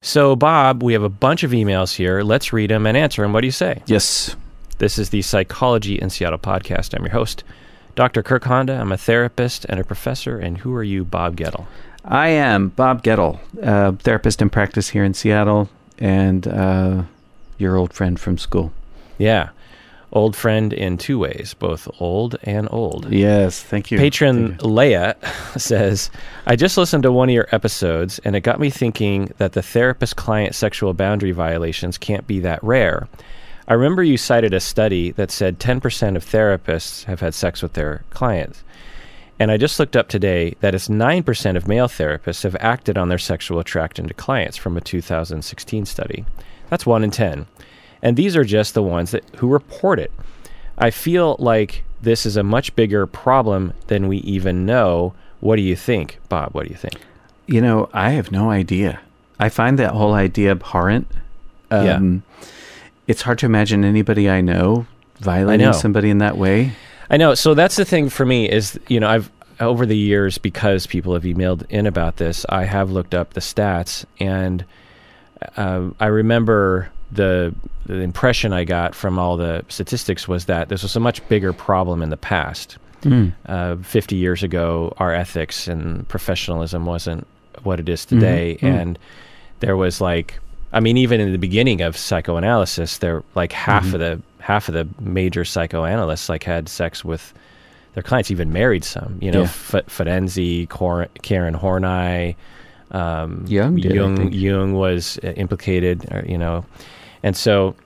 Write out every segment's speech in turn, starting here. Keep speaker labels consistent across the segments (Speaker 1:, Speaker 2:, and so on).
Speaker 1: So, Bob, we have a bunch of emails here. Let's read them and answer them. What do you say?
Speaker 2: Yes.
Speaker 1: This is the Psychology in Seattle podcast. I'm your host, Dr. Kirk Honda. I'm a therapist and a professor. And who are you, Bob Gettle?
Speaker 2: I am Bob Gettle, therapist in practice here in Seattle, and your old friend from school.
Speaker 1: Yeah. Old friend in two ways, both old and old.
Speaker 2: Yes, thank you.
Speaker 1: Patron Leia says, I just listened to one of your episodes, and it got me thinking that the therapist-client sexual boundary violations can't be that rare. I remember you cited a study that said 10% of therapists have had sex with their clients. And I just looked up today that it's 9% of male therapists have acted on their sexual attraction to clients from a 2016 study. That's 1 in 10. And these are just the ones who report it. I feel like this is a much bigger problem than we even know. What do you think, Bob? What do you think?
Speaker 2: You know, I have no idea. I find that whole idea abhorrent. It's hard to imagine anybody I know violating somebody in that way.
Speaker 1: I know. So that's the thing for me is, you know, I've over the years, because people have emailed in about this, I have looked up the stats, and I remember the impression I got from all the statistics was that this was a much bigger problem in the past. 50 years ago, our ethics and professionalism wasn't what it is today. And there was like, I mean, even in the beginning of psychoanalysis, there like half of the major psychoanalysts like had sex with their clients, even married some. You know, Ferenczi, Karen Horney, Jung was implicated. You know, and so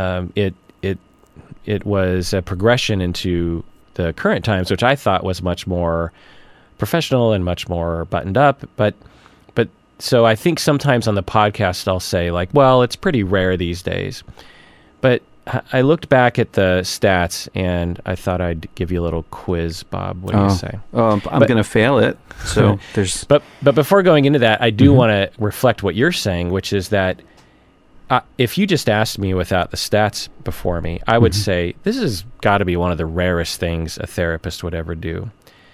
Speaker 1: it was a progression into the current times, which I thought was much more professional and much more buttoned up. But so I think sometimes on the podcast I'll say like, well, it's pretty rare these days. But I looked back at the stats and I thought I'd give you a little quiz, Bob. What do you say?
Speaker 2: I'm going to fail it. So there's.
Speaker 1: But before going into that, I do want to reflect what you're saying, which is that if you just asked me without the stats before me, I would say this has got to be one of the rarest things a therapist would ever do.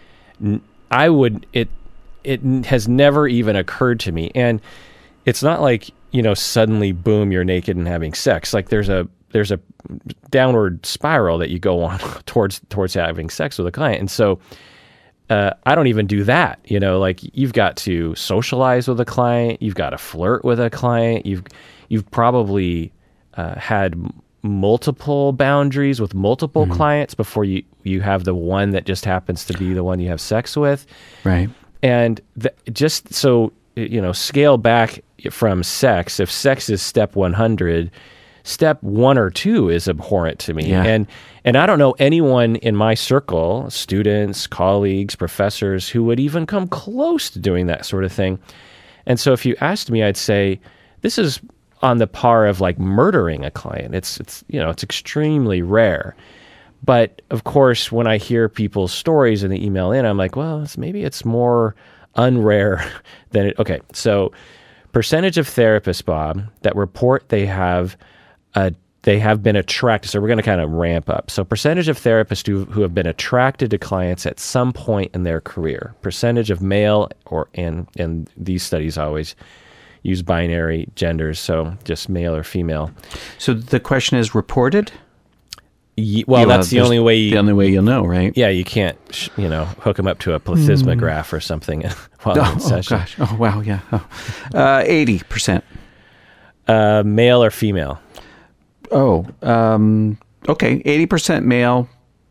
Speaker 1: It has never even occurred to me. And it's not like, you know, suddenly, boom, you're naked and having sex. Like there's a downward spiral that you go on towards having sex with a client. And so I don't even do that. You know, like you've got to socialize with a client. You've got to flirt with a client. You've probably had multiple boundaries with multiple clients before you have the one that just happens to be the one you have sex with.
Speaker 2: Right. And
Speaker 1: just so, you know, scale back from sex. If sex is step 100, step 1 or 2 is abhorrent to me.
Speaker 2: Yeah.
Speaker 1: And I don't know anyone in my circle, students, colleagues, professors, who would even come close to doing that sort of thing. And so if you asked me, I'd say this is on the par of like murdering a client. It's you know, it's extremely rare. But of course, when I hear people's stories and they email in, I'm like, well, maybe it's more unrare than it. Okay, so percentage of therapists, Bob, that report they have been attracted. So we're going to kind of ramp up. So percentage of therapists who have been attracted to clients at some point in their career. Percentage of male and these studies always use binary genders, so just male or female.
Speaker 2: So the question is reported?
Speaker 1: Well, that's the only way.
Speaker 2: The only way you'll know, right?
Speaker 1: Yeah, you can't, hook them up to a plethysmograph or something while in session.
Speaker 2: Oh gosh! Oh wow! Yeah. 80%.
Speaker 1: Male or female?
Speaker 2: Okay. 80% male,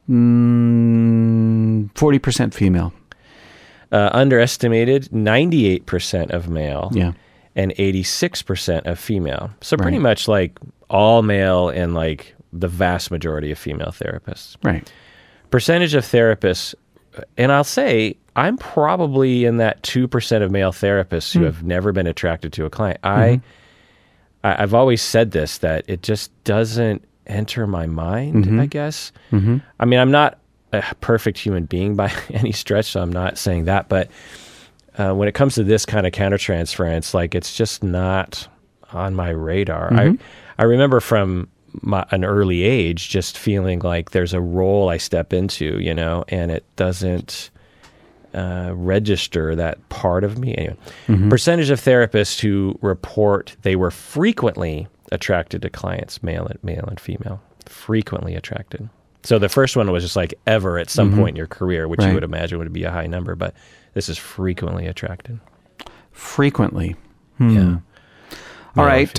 Speaker 2: 40% female.
Speaker 1: Underestimated 98% of male.
Speaker 2: Yeah.
Speaker 1: And 86% of female. So pretty much like all male and like the vast majority of female therapists.
Speaker 2: Right.
Speaker 1: Percentage of therapists, and I'll say I'm probably in that 2% of male therapists who have never been attracted to a client. I've always said this, that it just doesn't enter my mind, I guess. I mean, I'm not a perfect human being by any stretch, so I'm not saying that, but when it comes to this kind of countertransference, like it's just not on my radar. I remember from an early age just feeling like there's a role I step into, and it doesn't, register that part of me. Anyway, percentage of therapists who report they were frequently attracted to clients, male and female, frequently attracted. So the first one was just like ever at some point in your career, which you would imagine would be a high number, but this is frequently attracted.
Speaker 2: Frequently.
Speaker 1: Yeah.
Speaker 2: All right.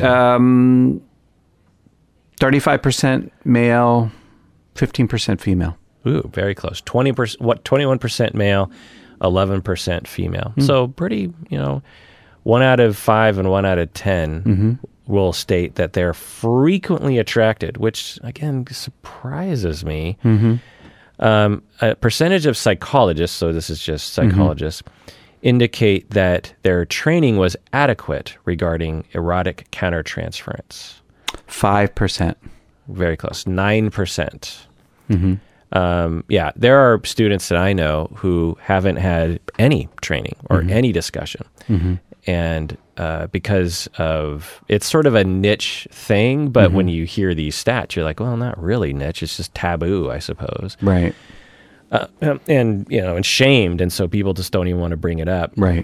Speaker 2: 35% male, 15% female.
Speaker 1: Ooh, very close. 21% male, 11% female. So pretty, 1 out of 5 and 1 out of 10 will state that they're frequently attracted, which again surprises me. A percentage of psychologists, so this is just psychologists, indicate that their training was adequate regarding erotic countertransference.
Speaker 2: 5%.
Speaker 1: Very close. 9%. There are students that I know who haven't had any training or any discussion. And because of, it's sort of a niche thing, but when you hear these stats, you're like, well, not really niche. It's just taboo, I suppose.
Speaker 2: Right.
Speaker 1: And shamed. And so people just don't even want to bring it up.
Speaker 2: Right.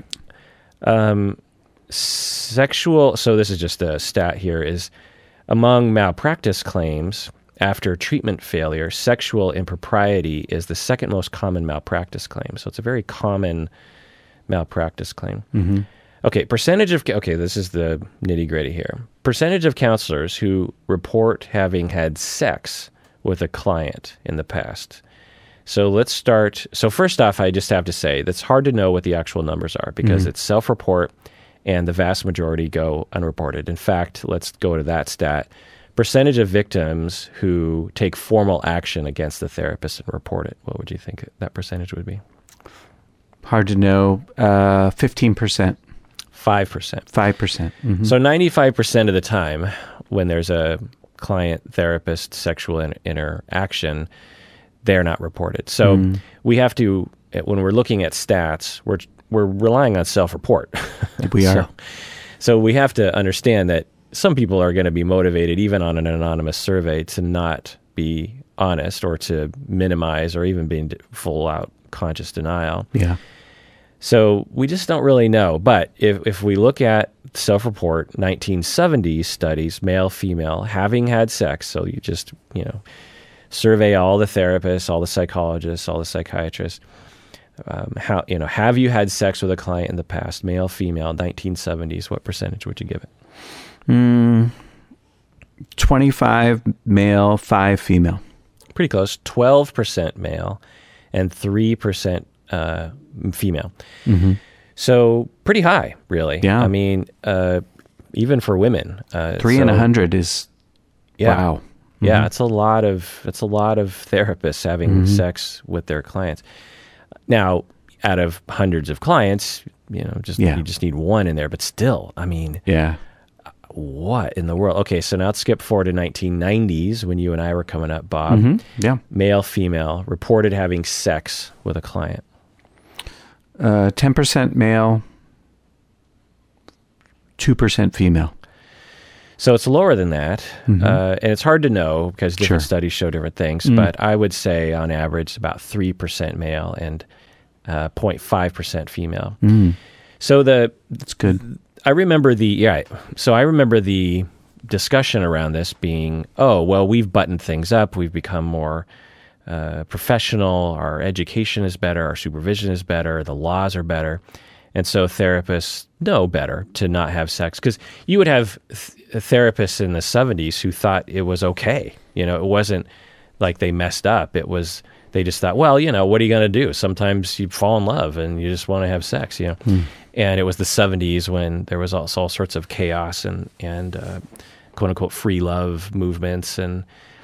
Speaker 1: So this is just a stat here, is among malpractice claims after treatment failure, sexual impropriety is the second most common malpractice claim. So it's a very common malpractice claim. Okay, this is the nitty-gritty here. Percentage of counselors who report having had sex with a client in the past. So let's start. So first off, I just have to say that's hard to know what the actual numbers are because it's self-report and the vast majority go unreported. In fact, let's go to that stat. Percentage of victims who take formal action against the therapist and report it. What would you think that percentage would be?
Speaker 2: Hard to know. 15%.
Speaker 1: 5%.
Speaker 2: 5%.
Speaker 1: So 95% of the time when there's a client-therapist sexual interaction, they're not reported. So we have to, when we're looking at stats, we're relying on self-report.
Speaker 2: We are.
Speaker 1: So we have to understand that some people are going to be motivated, even on an anonymous survey, to not be honest or to minimize or even be in full-out conscious denial.
Speaker 2: Yeah.
Speaker 1: So we just don't really know. But if we look at self-report, 1970s studies, male, female, having had sex, so you just, survey all the therapists, all the psychologists, all the psychiatrists, have you had sex with a client in the past, male, female, 1970s, what percentage would you give it?
Speaker 2: 25 male, 5 female.
Speaker 1: Pretty close. 12% male and 3% female. So pretty high, really.
Speaker 2: Yeah.
Speaker 1: I mean, even for women.
Speaker 2: 3 in 100 is, wow.
Speaker 1: Yeah, it's a lot of therapists having sex with their clients. Now, out of hundreds of clients, you just need one in there, but still, I mean, what in the world? Okay, so now let's skip forward to 1990s when you and I were coming up, Bob.
Speaker 2: Yeah.
Speaker 1: Male, female, reported having sex with a client.
Speaker 2: 10% male, 2% female.
Speaker 1: So it's lower than that, and it's hard to know because different studies show different things, but I would say on average about 3% male and 0.5% female. So
Speaker 2: that's good.
Speaker 1: I remember the discussion around this being, oh, well, we've buttoned things up, we've become more professional, our education is better, our supervision is better, the laws are better. And so therapists know better to not have sex, because you would have therapists in the 70s who thought it was okay. It wasn't like they messed up. It was, they just thought, well, what are you going to do? Sometimes you fall in love and you just want to have sex, And it was the 70s when there was all sorts of chaos and quote unquote free love movements. And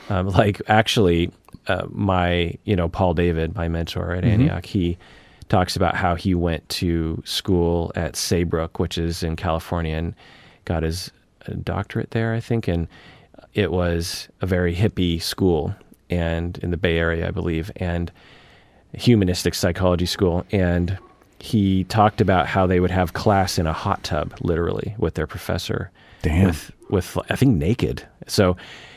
Speaker 1: my, Paul David, my mentor at Antioch, he talks about how he went to school at Saybrook, which is in California, and got his doctorate there, I think. And it was a very hippie school, and in the Bay Area, I believe, and humanistic psychology school. And he talked about how they would have class in a hot tub, literally, with their professor.
Speaker 2: Damn.
Speaker 1: With I think naked. So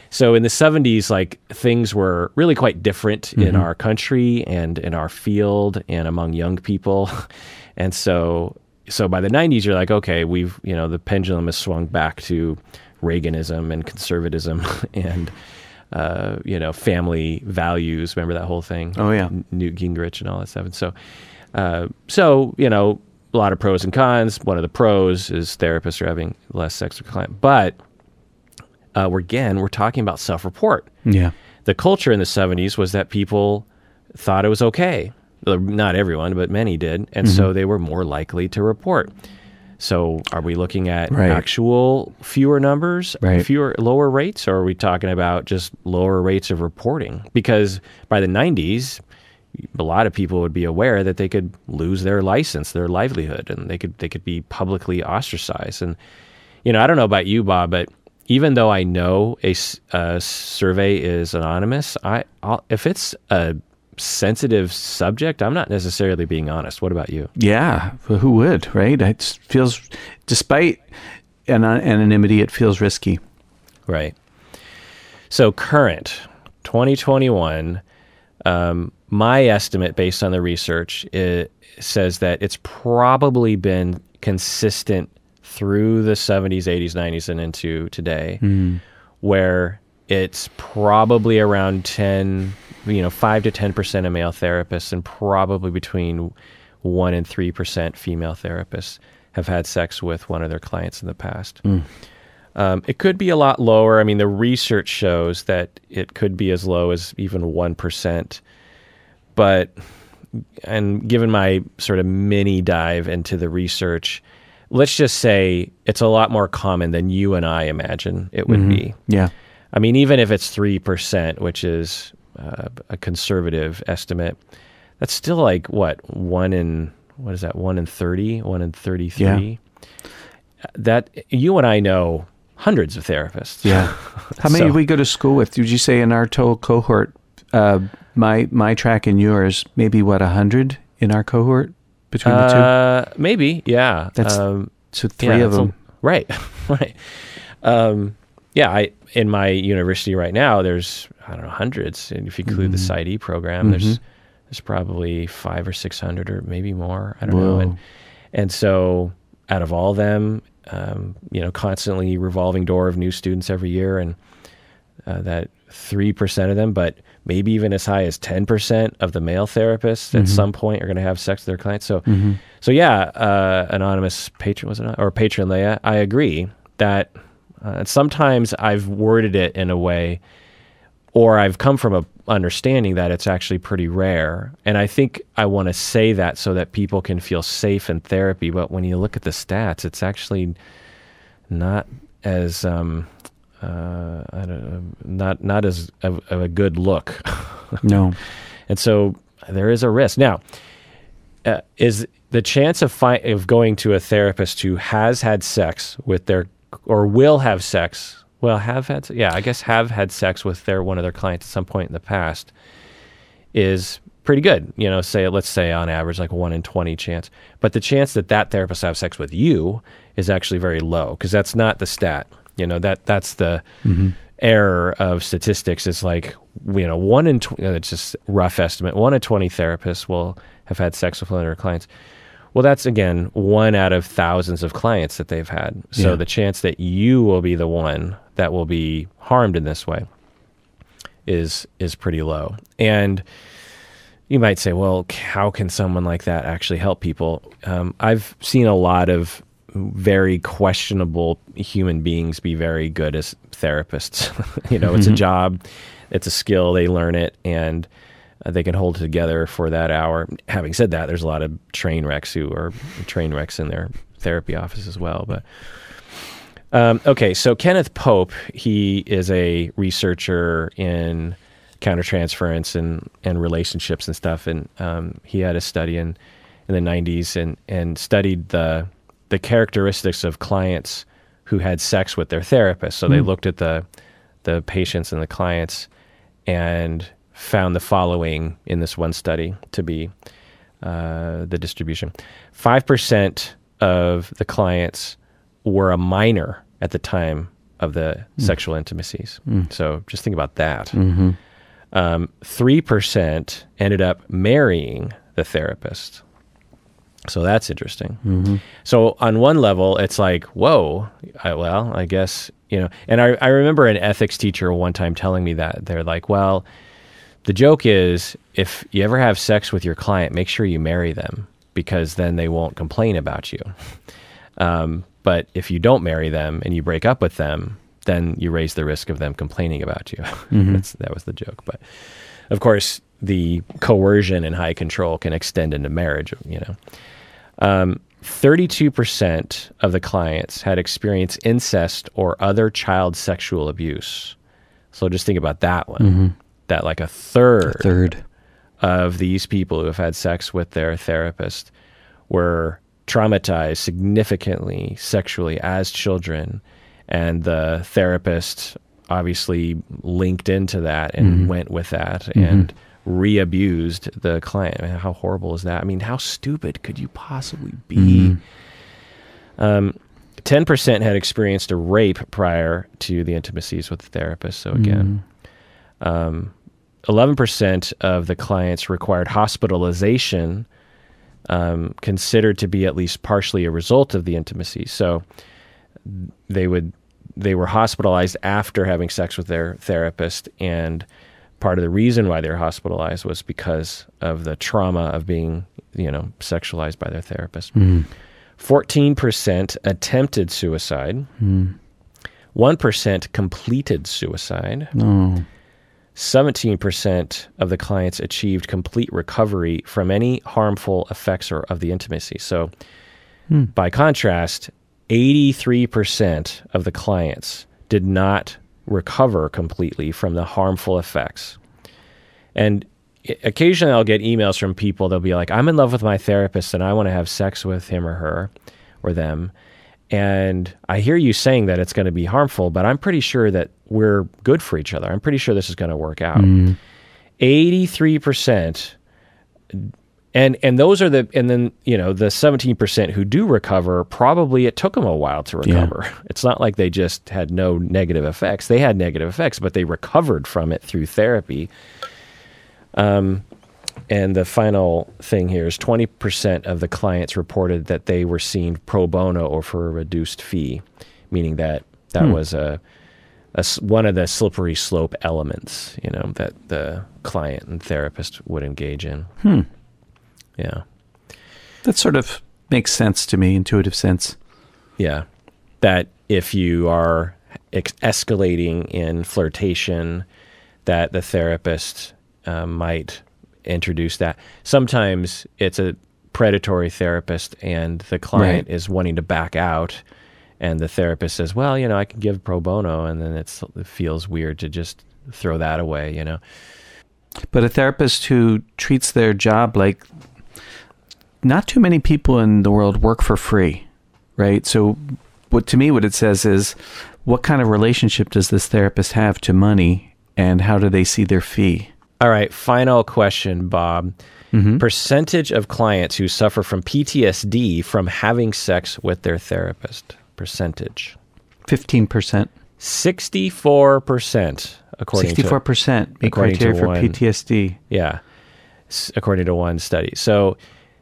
Speaker 1: So in the 70s, like things were really quite different in our country and in our field and among young people. And so by the 90s, you're like, okay, the pendulum has swung back to Reaganism and conservatism and, family values. Remember that whole thing?
Speaker 2: Oh, yeah.
Speaker 1: Newt Gingrich and all that stuff. And so, a lot of pros and cons. One of the pros is therapists are having less sex with clients. But we're talking about self-report.
Speaker 2: Yeah.
Speaker 1: The culture in the 70s was that people thought it was okay. Not everyone, but many did. And so they were more likely to report. So are we looking at actual fewer numbers, lower rates, or are we talking about just lower rates of reporting? Because by the 90s, a lot of people would be aware that they could lose their license, their livelihood, and they could be publicly ostracized. And, I don't know about you, Bob, but even though I know a survey is anonymous, if it's a sensitive subject, I'm not necessarily being honest. What about you?
Speaker 2: Yeah, who would, right? It feels, despite anonymity, it feels risky.
Speaker 1: Right. So current 2021, my estimate based on the research, it says that it's probably been consistent through the 70s, 80s, 90s, and into today, where it's probably around 5 to 10% of male therapists and probably between 1 and 3% female therapists have had sex with one of their clients in the past. It could be a lot lower. I mean, the research shows that it could be as low as even 1%. And given my sort of mini dive into the research, let's just say it's a lot more common than you and I imagine it would be.
Speaker 2: Yeah.
Speaker 1: I mean, even if it's 3%, which is a conservative estimate, that's still like what, 1 in 30, 1 in 33. Yeah. That you and I know hundreds of therapists.
Speaker 2: Yeah. How many did we go to school with? Did you say in our total cohort, my track and yours, maybe 100 in our cohort between the two?
Speaker 1: Maybe, yeah.
Speaker 2: That's so three of them.
Speaker 1: Right. In my university right now, there's, hundreds. And if you include the PsyD program, there's probably 500 or 600 or maybe more. I don't know. And so out of all of them, constantly revolving door of new students every year, and that 3% of them, but maybe even as high as 10% of the male therapists at some point are going to have sex with their clients. So, anonymous patron or patron Leia, I agree that sometimes I've worded it in a way, or I've come from a understanding that it's actually pretty rare. And I think I want to say that so that people can feel safe in therapy. But when you look at the stats, it's actually not as not as of a good look.
Speaker 2: No.
Speaker 1: And so there is a risk. Now, is the chance of going to a therapist who has had sex with or will have sex, have had sex with one of their clients at some point in the past, is pretty good. Let's say on average, like 1 in 20 chance. But the chance that therapist have sex with you is actually very low, because that's not the stat. That's the error of statistics. Is like, 1 in 20, it's just rough estimate. 1 in 20 therapists will have had sex with one of their clients. Well, that's, again, 1 out of thousands of clients that they've had. So the chance that you will be the one that will be harmed in this way is pretty low. And you might say, well, how can someone like that actually help people? I've seen a lot of very questionable human beings be very good as therapists. It's a job, it's a skill, they learn it, and they can hold it together for that hour. Having said that, there's a lot of train wrecks who are train wrecks in their therapy office as well. But okay, so Kenneth Pope, he is a researcher in countertransference and relationships and stuff, and he had a study in the 90s and studied the characteristics of clients who had sex with their therapist. So they looked at the patients and the clients and found the following in this one study to be the distribution. 5% of the clients were a minor at the time of the sexual intimacies. So just think about that. 3% ended up marrying the therapist. So that's interesting. So on one level, it's like, whoa, I guess, and I remember an ethics teacher one time telling me that. They're like, well, the joke is if you ever have sex with your client, make sure you marry them because then they won't complain about you. But if you don't marry them and you break up with them, then you raise the risk of them complaining about you. That was the joke. But of course, the coercion and high control can extend into marriage, 32% of the clients had experienced incest or other child sexual abuse. So just think about that one. That like a third of these people who have had sex with their therapist were traumatized significantly sexually as children, and the therapist obviously linked into that and went with that and re-abused the client. I mean, how horrible is that? I mean, how stupid could you possibly be? 10% had experienced a rape prior to the intimacies with the therapist. So again, 11% of the clients required hospitalization, considered to be at least partially a result of the intimacy. So they were hospitalized after having sex with their therapist, and part of the reason why they were hospitalized was because of the trauma of being, sexualized by their therapist. 14% attempted suicide. 1% completed suicide. 17% of the clients achieved complete recovery from any harmful effects of the intimacy. So by contrast, 83% of the clients did not recover completely from the harmful effects. And occasionally I'll get emails from people, they'll be like, I'm in love with my therapist and I want to have sex with him or her or them. And I hear you saying that it's going to be harmful, but I'm pretty sure that we're good for each other. I'm pretty sure this is going to work out. 83%. And those are the 17% who do recover, probably it took them a while to recover. Yeah. It's not like they just had no negative effects. They had negative effects, but they recovered from it through therapy. And the final thing here is 20% of the clients reported that they were seen pro bono or for a reduced fee, meaning that was one of the slippery slope elements, that the client and therapist would engage in. Yeah.
Speaker 2: That sort of makes sense to me, intuitive sense.
Speaker 1: Yeah. That if you are escalating in flirtation, that the therapist might introduce that. Sometimes it's a predatory therapist and the client is wanting to back out, and the therapist says, well, I can give pro bono, and then it feels weird to just throw that away,
Speaker 2: But a therapist who treats their job like, not too many people in the world work for free, right? So what it says is, what kind of relationship does this therapist have to money, and how do they see their fee?
Speaker 1: All right, final question, Bob. Percentage of clients who suffer from PTSD from having sex with their therapist. Percentage.
Speaker 2: 15%.
Speaker 1: 64%, according
Speaker 2: 64% meet criteria for PTSD.
Speaker 1: Yeah, according to one study. So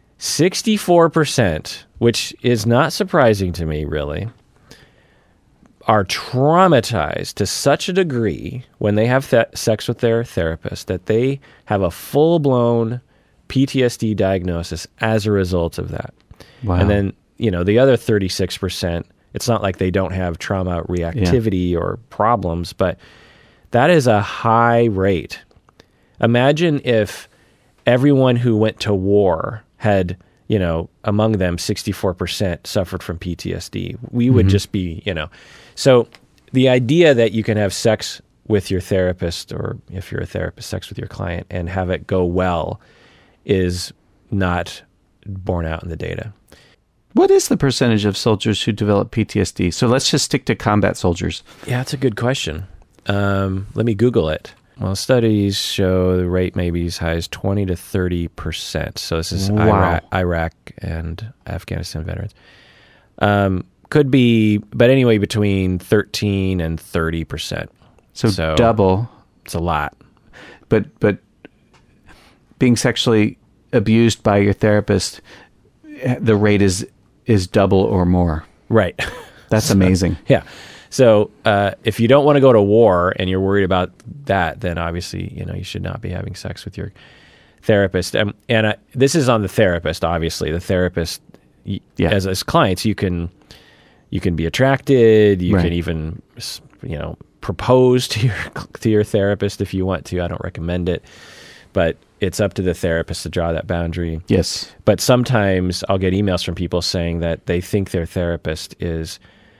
Speaker 1: 64%, which is not surprising to me, really, are traumatized to such a degree when they have sex with their therapist that they have a full-blown PTSD diagnosis as a result of that.
Speaker 2: Wow.
Speaker 1: And then, the other 36%, it's not like they don't have trauma reactivity or problems, but that is a high rate. Imagine if everyone who went to war had, among them 64% suffered from PTSD. We would just be, So the idea that you can have sex with your therapist, or if you're a therapist, sex with your client, and have it go well is not borne out in the data.
Speaker 2: What is the percentage of soldiers who develop PTSD? So let's just stick to combat soldiers.
Speaker 1: Yeah, that's a good question. Let me Google it. Well, studies show the rate may be as high as 20 to 30%. So this is Iraq and Afghanistan veterans. Could be, but anyway, between 13 and 30%.
Speaker 2: So double.
Speaker 1: It's a lot.
Speaker 2: But being sexually abused by your therapist, the rate is double or more.
Speaker 1: Right.
Speaker 2: That's amazing.
Speaker 1: Yeah. So if you don't want to go to war and you're worried about that, then obviously, you should not be having sex with your therapist. And this is on the therapist, obviously. The therapist, as clients, you can be attracted. You can even, propose to your therapist if you want to. I don't recommend it, but it's up to the therapist to draw that boundary.
Speaker 2: Yes.
Speaker 1: But sometimes I'll get emails from people saying that they think their therapist is,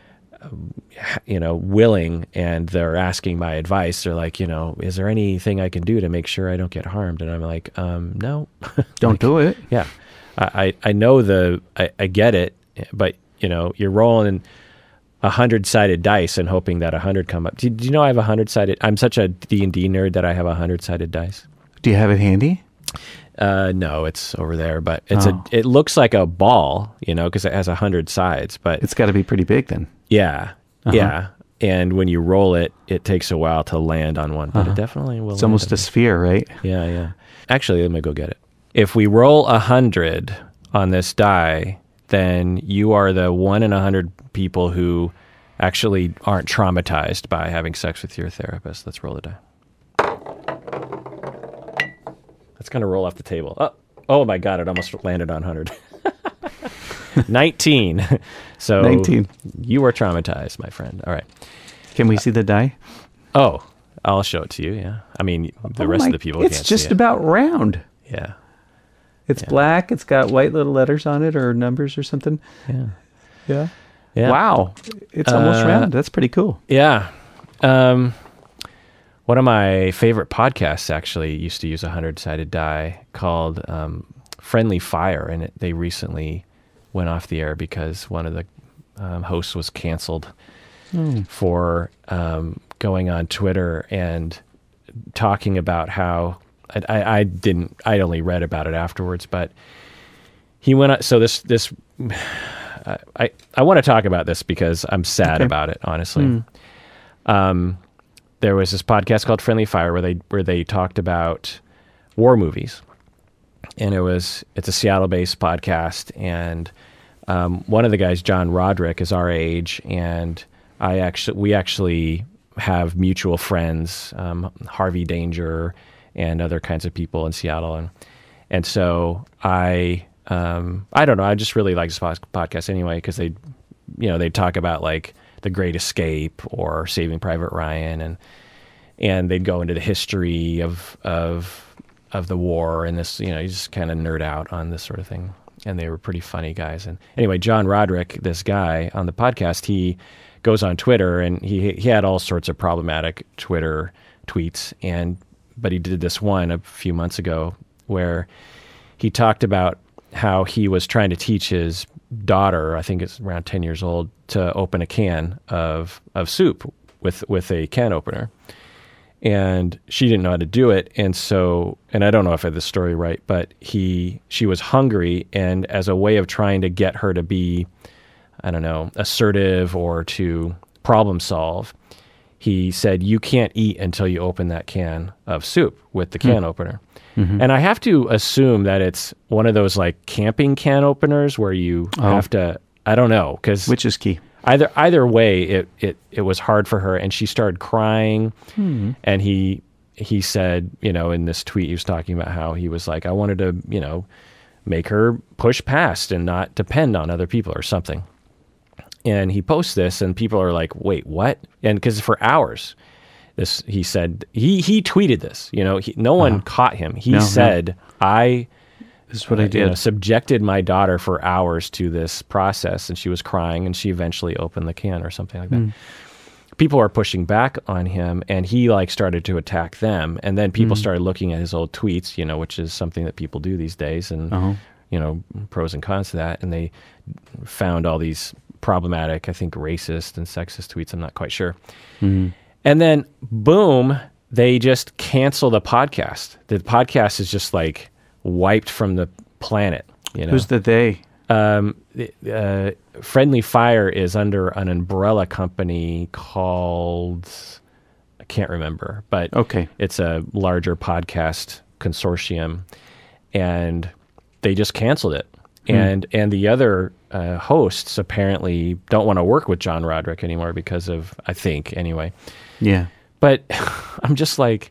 Speaker 1: willing, and they're asking my advice. They're like, is there anything I can do to make sure I don't get harmed? And I'm like, no.
Speaker 2: Don't do it.
Speaker 1: Yeah. I know I get it, but you're rolling 100-sided dice and hoping that 100 come up. Do you know I have 100-sided? I'm such a D&D nerd that I have 100-sided dice.
Speaker 2: Do you have it handy?
Speaker 1: No, it's over there, but it looks like a ball, because it has 100 sides, but
Speaker 2: it's got to be pretty big then.
Speaker 1: Yeah. Yeah. And when you roll it, it takes a while to land on one, but it definitely will.
Speaker 2: It's almost a sphere, right?
Speaker 1: Yeah. Yeah. Actually, let me go get it. If we roll 100 on this die, then you are the 1 in 100 people who actually aren't traumatized by having sex with your therapist. Let's roll the die. That's going to roll off the table. Oh my God, it almost landed on 100. 19. So
Speaker 2: 19.
Speaker 1: You were traumatized, my friend. All right.
Speaker 2: Can we see the die?
Speaker 1: Oh, I'll show it to you, yeah. I mean, the rest of the people can't see it.
Speaker 2: It's just about round.
Speaker 1: Yeah.
Speaker 2: It's black. It's got white little letters on it or numbers or something.
Speaker 1: Yeah.
Speaker 2: Yeah.
Speaker 1: Yeah.
Speaker 2: Wow. It's almost round. That's pretty cool.
Speaker 1: Yeah. One of my favorite podcasts actually used to use a 100-sided die called Friendly Fire, and they recently went off the air because one of the hosts was canceled for going on Twitter and talking about how I only read about it afterwards, but he went on. So I want to talk about this because I'm sad about it, honestly. There was this podcast called Friendly Fire where they talked about war movies, and it's a Seattle-based podcast, and one of the guys, John Roderick, is our age, and we actually have mutual friends, Harvey Danger and other kinds of people in Seattle, and so I don't know, I just really like this podcast anyway because they talk about like The Great Escape or Saving Private Ryan, and they'd go into the history of the war, and this, you just kind of nerd out on this sort of thing. And they were pretty funny guys. And anyway, John Roderick, this guy on the podcast, he goes on Twitter, and he had all sorts of problematic Twitter tweets, but he did this one a few months ago where he talked about how he was trying to teach his daughter, I think it's around 10 years old, to open a can of soup with a can opener. And she didn't know how to do it. And so, and I don't know if I had the story right, but she was hungry, and as a way of trying to get her to be, I don't know, assertive or to problem solve, he said, "You can't eat until you open that can of soup with the can opener." Mm-hmm. And I have to assume that it's one of those like camping can openers where you have to, I don't know, because
Speaker 2: which is key.
Speaker 1: Either way, it was hard for her, and she started crying. And he said, in this tweet, he was talking about how he was like, I wanted to, make her push past and not depend on other people or something. And he posts this, and people are like, wait, what? And because for hours, he said, he tweeted this, no one caught him. He said, this is what I did. Subjected my daughter for hours to this process, and she was crying, and she eventually opened the can or something like that. People are pushing back on him, and he started to attack them. And then people started looking at his old tweets, which is something that people do these days, and pros and cons to that. And they found all these problematic, I think, racist and sexist tweets. I'm not quite sure. And then, boom, they just cancel the podcast. The podcast is just like wiped from the planet.
Speaker 2: Who's the they?
Speaker 1: Friendly Fire is under an umbrella company called, I can't remember, but
Speaker 2: Okay.
Speaker 1: it's a larger podcast consortium, and they just canceled it. And the other hosts apparently don't want to work with John Roderick anymore because of, I think, anyway.
Speaker 2: Yeah.
Speaker 1: But I'm just like,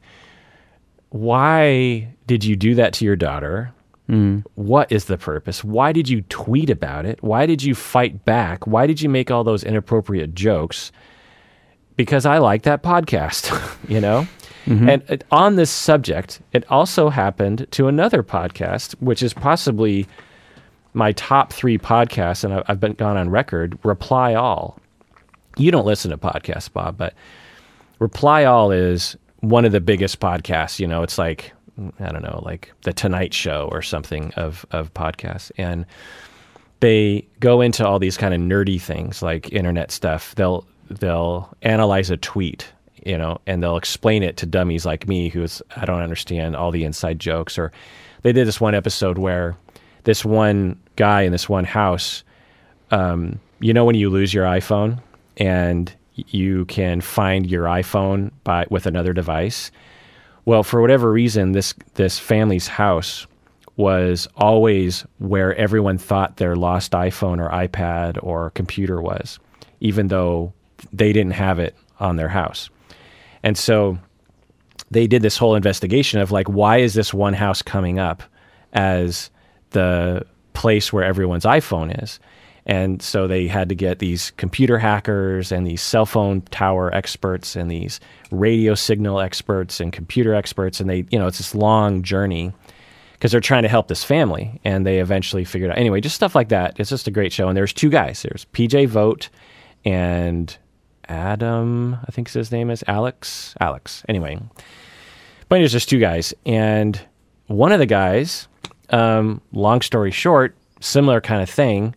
Speaker 1: why did you do that to your daughter? What is the purpose? Why did you tweet about it? Why did you fight back? Why did you make all those inappropriate jokes? Because I like that podcast, you know? And on this subject, it also happened to another podcast, which is possibly my top 3 podcasts, and I've been gone on record, Reply All. You don't listen to podcasts, Bob, but Reply All is one of the biggest podcasts. You know, it's like, I don't know, like The Tonight Show or something of podcasts. And they go into all these kind of nerdy things like internet stuff. They'll analyze a tweet, you know, and they'll explain it to dummies like me I don't understand all the inside jokes. Or they did this one episode where this one guy in this one house, you know, when you lose your iPhone and you can find your iPhone with another device. Well, for whatever reason, this family's house was always where everyone thought their lost iPhone or iPad or computer was, even though they didn't have it on their house. And so they did this whole investigation of like, why is this one house coming up as the place where everyone's iPhone is? And so they had to get these computer hackers and these cell phone tower experts and these radio signal experts and computer experts. And they, you know, it's this long journey because they're trying to help this family. And they eventually figured out, anyway, just stuff like that. It's just a great show. And there's 2 guys. There's PJ Vogt and Adam, I think his name is Alex. Anyway, but there's just 2 guys. And one of the guys, long story short, similar kind of thing,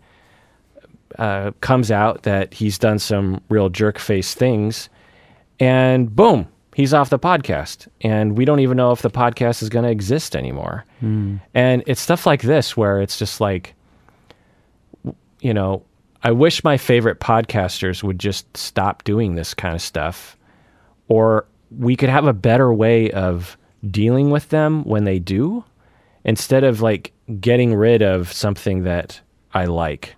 Speaker 1: comes out that he's done some real jerk face things, and boom, he's off the podcast. And we don't even know if the podcast is going to exist anymore. And it's stuff like this where it's just like, you know, I wish my favorite podcasters would just stop doing this kind of stuff, or we could have a better way of dealing with them when they do, instead of like getting rid of something that I like.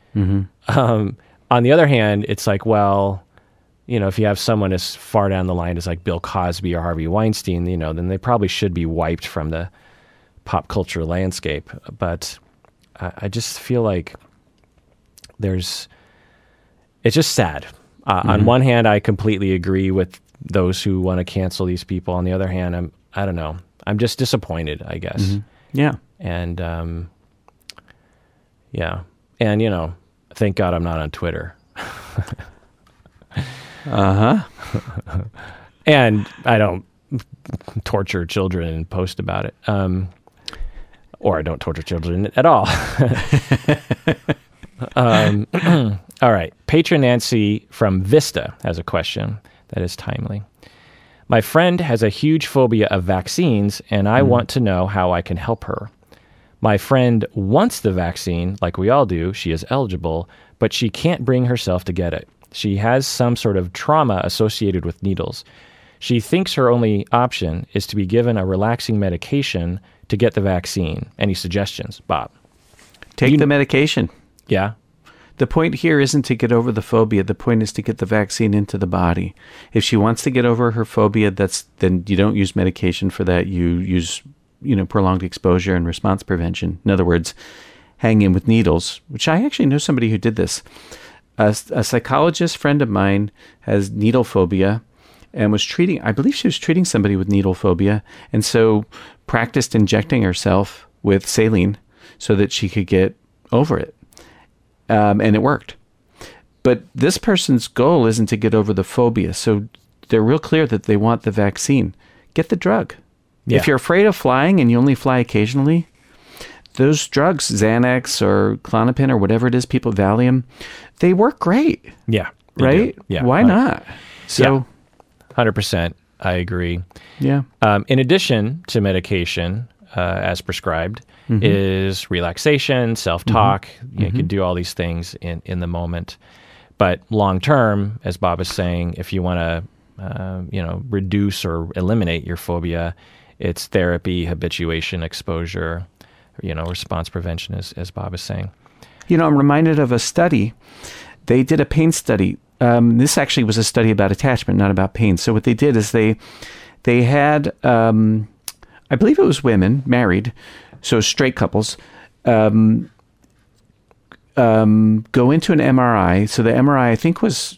Speaker 1: On the other hand, it's like, well, you know, if you have someone as far down the line as like Bill Cosby or Harvey Weinstein, you know, then they probably should be wiped from the pop culture landscape. But I just feel like it's just sad. On one hand, I completely agree with those who want to cancel these people. On the other hand, I don't know. I'm just disappointed, I guess.
Speaker 2: Yeah.
Speaker 1: And, yeah. And, you know, thank God I'm not on Twitter. And I don't torture children and post about it. Or I don't torture children at all. All right. Patron Nancy from Vista has a question that is timely. My friend has a huge phobia of vaccines, and I want to know how I can help her. My friend wants the vaccine, like we all do. She is eligible, but she can't bring herself to get it. She has some sort of trauma associated with needles. She thinks her only option is to be given a relaxing medication to get the vaccine. Any suggestions, Bob?
Speaker 2: Take the medication.
Speaker 1: Yeah.
Speaker 2: The point here isn't to get over the phobia. The point is to get the vaccine into the body. If she wants to get over her phobia, then you don't use medication for that. You use, prolonged exposure and response prevention. In other words, hang in with needles, which I actually know somebody who did this. A psychologist friend of mine has needle phobia and I believe she was treating somebody with needle phobia, and so practiced injecting herself with saline so that she could get over it. And it worked. But this person's goal isn't to get over the phobia. So they're real clear that they want the vaccine. Get the drug. Yeah. If you're afraid of flying and you only fly occasionally, those drugs, Xanax or Klonopin or whatever it is, people, Valium, they work great.
Speaker 1: Yeah.
Speaker 2: Right?
Speaker 1: Do. Yeah.
Speaker 2: Why not? So,
Speaker 1: yeah, 100%. I agree.
Speaker 2: Yeah.
Speaker 1: In addition to medication, as prescribed is relaxation, self-talk. You can do all these things in the moment. But long term, as Bob is saying, if you want to reduce or eliminate your phobia, it's therapy, habituation, exposure, response prevention, as Bob is saying.
Speaker 2: I'm reminded of a study. They did a pain study. This actually was a study about attachment, not about pain. So what they did is they had, I believe it was women, married, so straight couples, go into an MRI. So the MRI, I think, was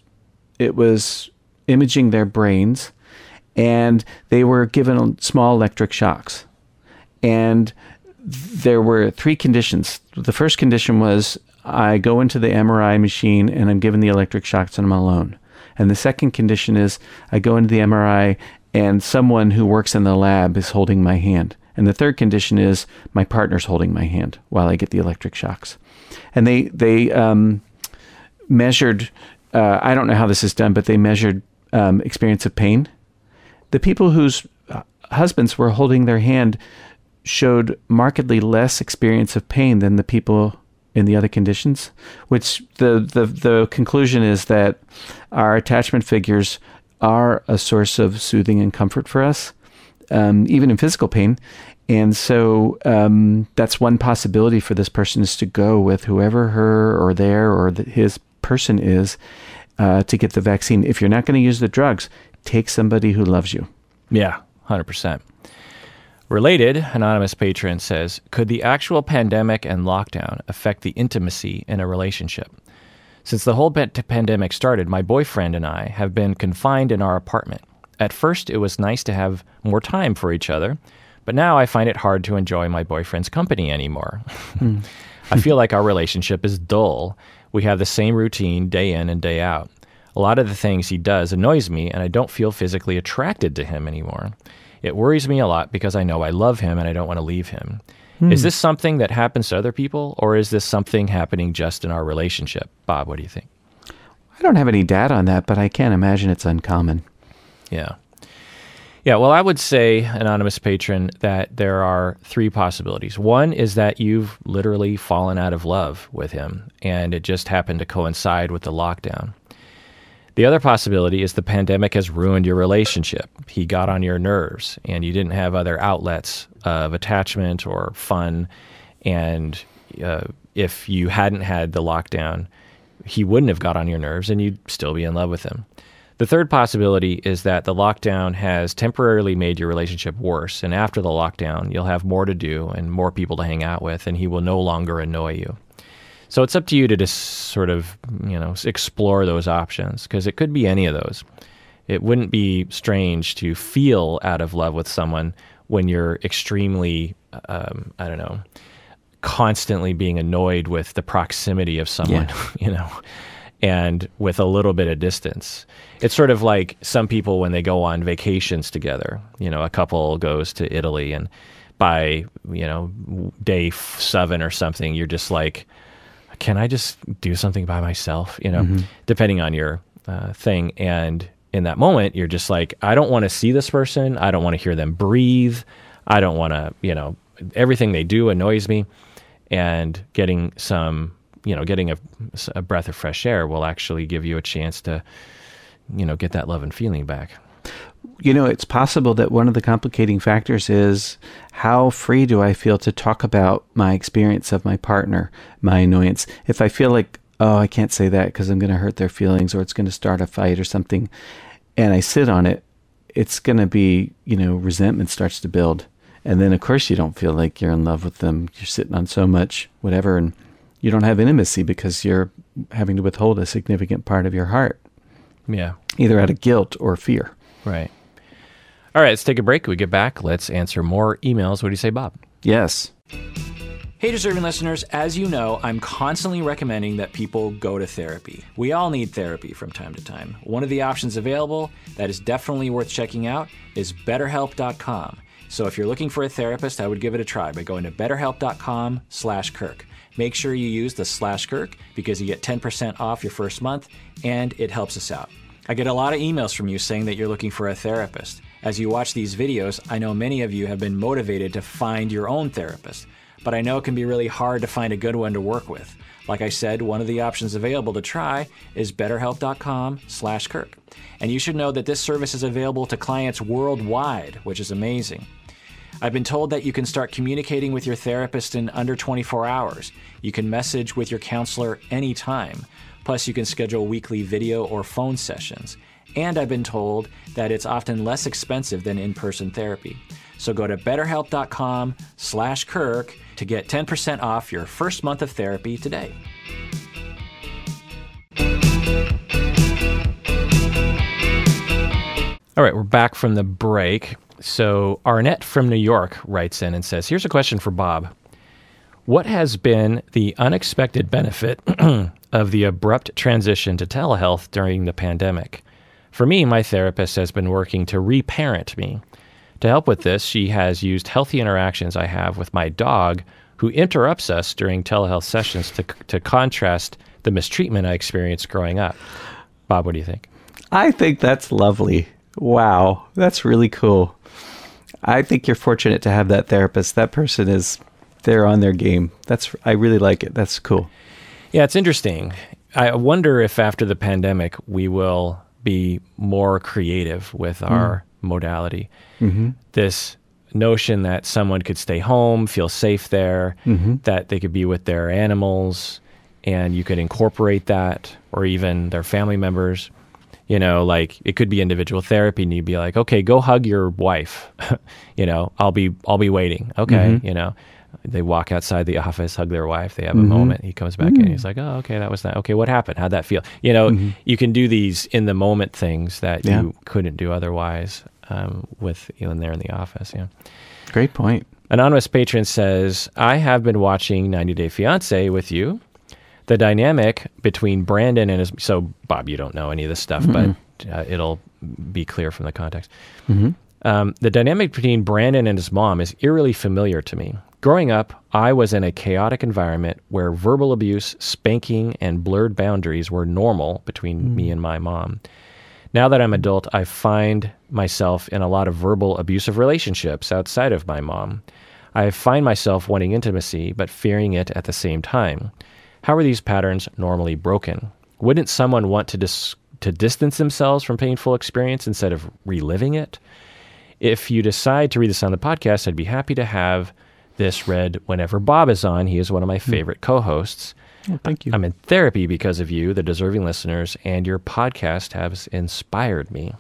Speaker 2: imaging their brains, and they were given small electric shocks. And there were 3 conditions. The first condition was, I go into the MRI machine and I'm given the electric shocks and I'm alone. And the second condition is, I go into the MRI and someone who works in the lab is holding my hand. And the third condition is, my partner's holding my hand while I get the electric shocks. And they measured, I don't know how this is done, but they measured experience of pain. The people whose husbands were holding their hand showed markedly less experience of pain than the people in the other conditions, which the conclusion is that our attachment figures are a source of soothing and comfort for us, even in physical pain. And so that's one possibility for this person, is to go with whoever her or their or his person is to get the vaccine. If you're not going to use the drugs, take somebody who loves you.
Speaker 1: Yeah, 100%. Related, anonymous patron says, could the actual pandemic and lockdown affect the intimacy in a relationship? Since the whole pandemic started, my boyfriend and I have been confined in our apartment. At first, it was nice to have more time for each other, but now I find it hard to enjoy my boyfriend's company anymore. I feel like our relationship is dull. We have the same routine day in and day out. A lot of the things he does annoys me, and I don't feel physically attracted to him anymore. It worries me a lot because I know I love him and I don't want to leave him. Is this something that happens to other people, or is this something happening just in our relationship? Bob, what do you think?
Speaker 2: I don't have any data on that, but I can't imagine it's uncommon.
Speaker 1: Yeah. Yeah, well, I would say, anonymous patron, that there are 3 possibilities. One is that you've literally fallen out of love with him, and it just happened to coincide with the lockdown. The other possibility is the pandemic has ruined your relationship. He got on your nerves, and you didn't have other outlets of attachment or fun. And if you hadn't had the lockdown, he wouldn't have got on your nerves, and you'd still be in love with him. The third possibility is that the lockdown has temporarily made your relationship worse, and after the lockdown, you'll have more to do and more people to hang out with, and he will no longer annoy you. So it's up to you to just sort of, explore those options, because it could be any of those. It wouldn't be strange to feel out of love with someone when you're extremely, constantly being annoyed with the proximity of someone, and with a little bit of distance. It's sort of like some people when they go on vacations together. A couple goes to Italy, and by, day 7 or something, you're just like, can I just do something by myself, depending on your thing. And in that moment, you're just like, I don't want to see this person. I don't want to hear them breathe. I don't want to, everything they do annoys me. And getting a breath of fresh air will actually give you a chance to, get that love and feeling back.
Speaker 2: It's possible that one of the complicating factors is, how free do I feel to talk about my experience of my partner, my annoyance? If I feel like, I can't say that because I'm going to hurt their feelings, or it's going to start a fight or something, and I sit on it, it's going to be, resentment starts to build. And then, of course, you don't feel like you're in love with them. You're sitting on so much, whatever, and you don't have intimacy because you're having to withhold a significant part of your heart.
Speaker 1: Yeah.
Speaker 2: Either out of guilt or fear.
Speaker 1: Right. All right, let's take a break. When we get back, let's answer more emails. What do you say, Bob?
Speaker 2: Yes.
Speaker 1: Hey, Deserving listeners, as you know, I'm constantly recommending that people go to therapy. We all need therapy from time to time. One of the options available that is definitely worth checking out is BetterHelp.com. So if you're looking for a therapist, I would give it a try by going to BetterHelp.com/Kirk. Make sure you use the /Kirk because you get 10% off your first month, and it helps us out. I get a lot of emails from you saying that you're looking for a therapist.
Speaker 3: As you watch these videos, I know many of you have been motivated to find your own therapist, but I know it can be really hard to find a good one to work with. Like I said, one of the options available to try is betterhelp.com/Kirk. And you should know that this service is available to clients worldwide, which is amazing. I've been told that you can start communicating with your therapist in under 24 hours. You can message with your counselor anytime. Plus, you can schedule weekly video or phone sessions. And I've been told that it's often less expensive than in-person therapy. So go to betterhelp.com/Kirk to get 10% off your first month of therapy today.
Speaker 1: All right, we're back from the break. So Arnett from New York writes in and says, here's a question for Bob. What has been the unexpected benefit of the abrupt transition to telehealth during the pandemic? For me, my therapist has been working to reparent me. To help with this, she has used healthy interactions I have with my dog, who interrupts us during telehealth sessions to contrast the mistreatment I experienced growing up. Bob, what do you think?
Speaker 2: I think that's lovely. Wow, that's really cool. I think you're fortunate to have that therapist. That person they're on their game. I really like it. That's cool.
Speaker 1: Yeah, it's interesting. I wonder if after the pandemic, we will be more creative with our modality. Mm-hmm. This notion that someone could stay home, feel safe there, that they could be with their animals, and you could incorporate that, or even their family members. You know, like it could be individual therapy, and you'd be like, okay, go hug your wife. I'll be waiting. Okay. They walk outside the office, hug their wife. They have a moment. He comes back in. He's like, oh, okay, that was that. Okay, what happened? How'd that feel? You can do these in the moment things that you couldn't do otherwise with when they're in the office. Yeah.
Speaker 2: Great point.
Speaker 1: Anonymous patron says, I have been watching 90 Day Fiancé with you. The dynamic between Brandon and his... So, Bob, you don't know any of this stuff, but it'll be clear from the context. The dynamic between Brandon and his mom is eerily familiar to me. Growing up, I was in a chaotic environment where verbal abuse, spanking, and blurred boundaries were normal between me and my mom. Now that I'm adult, I find myself in a lot of verbal abusive relationships outside of my mom. I find myself wanting intimacy, but fearing it at the same time. How are these patterns normally broken? Wouldn't someone want to distance themselves from painful experience instead of reliving it? If you decide to read this on the podcast, I'd be happy to have this read whenever Bob is on. He is one of my favorite co-hosts.
Speaker 2: Oh, thank you.
Speaker 1: I'm in therapy because of you, the deserving listeners, and your podcast has inspired me.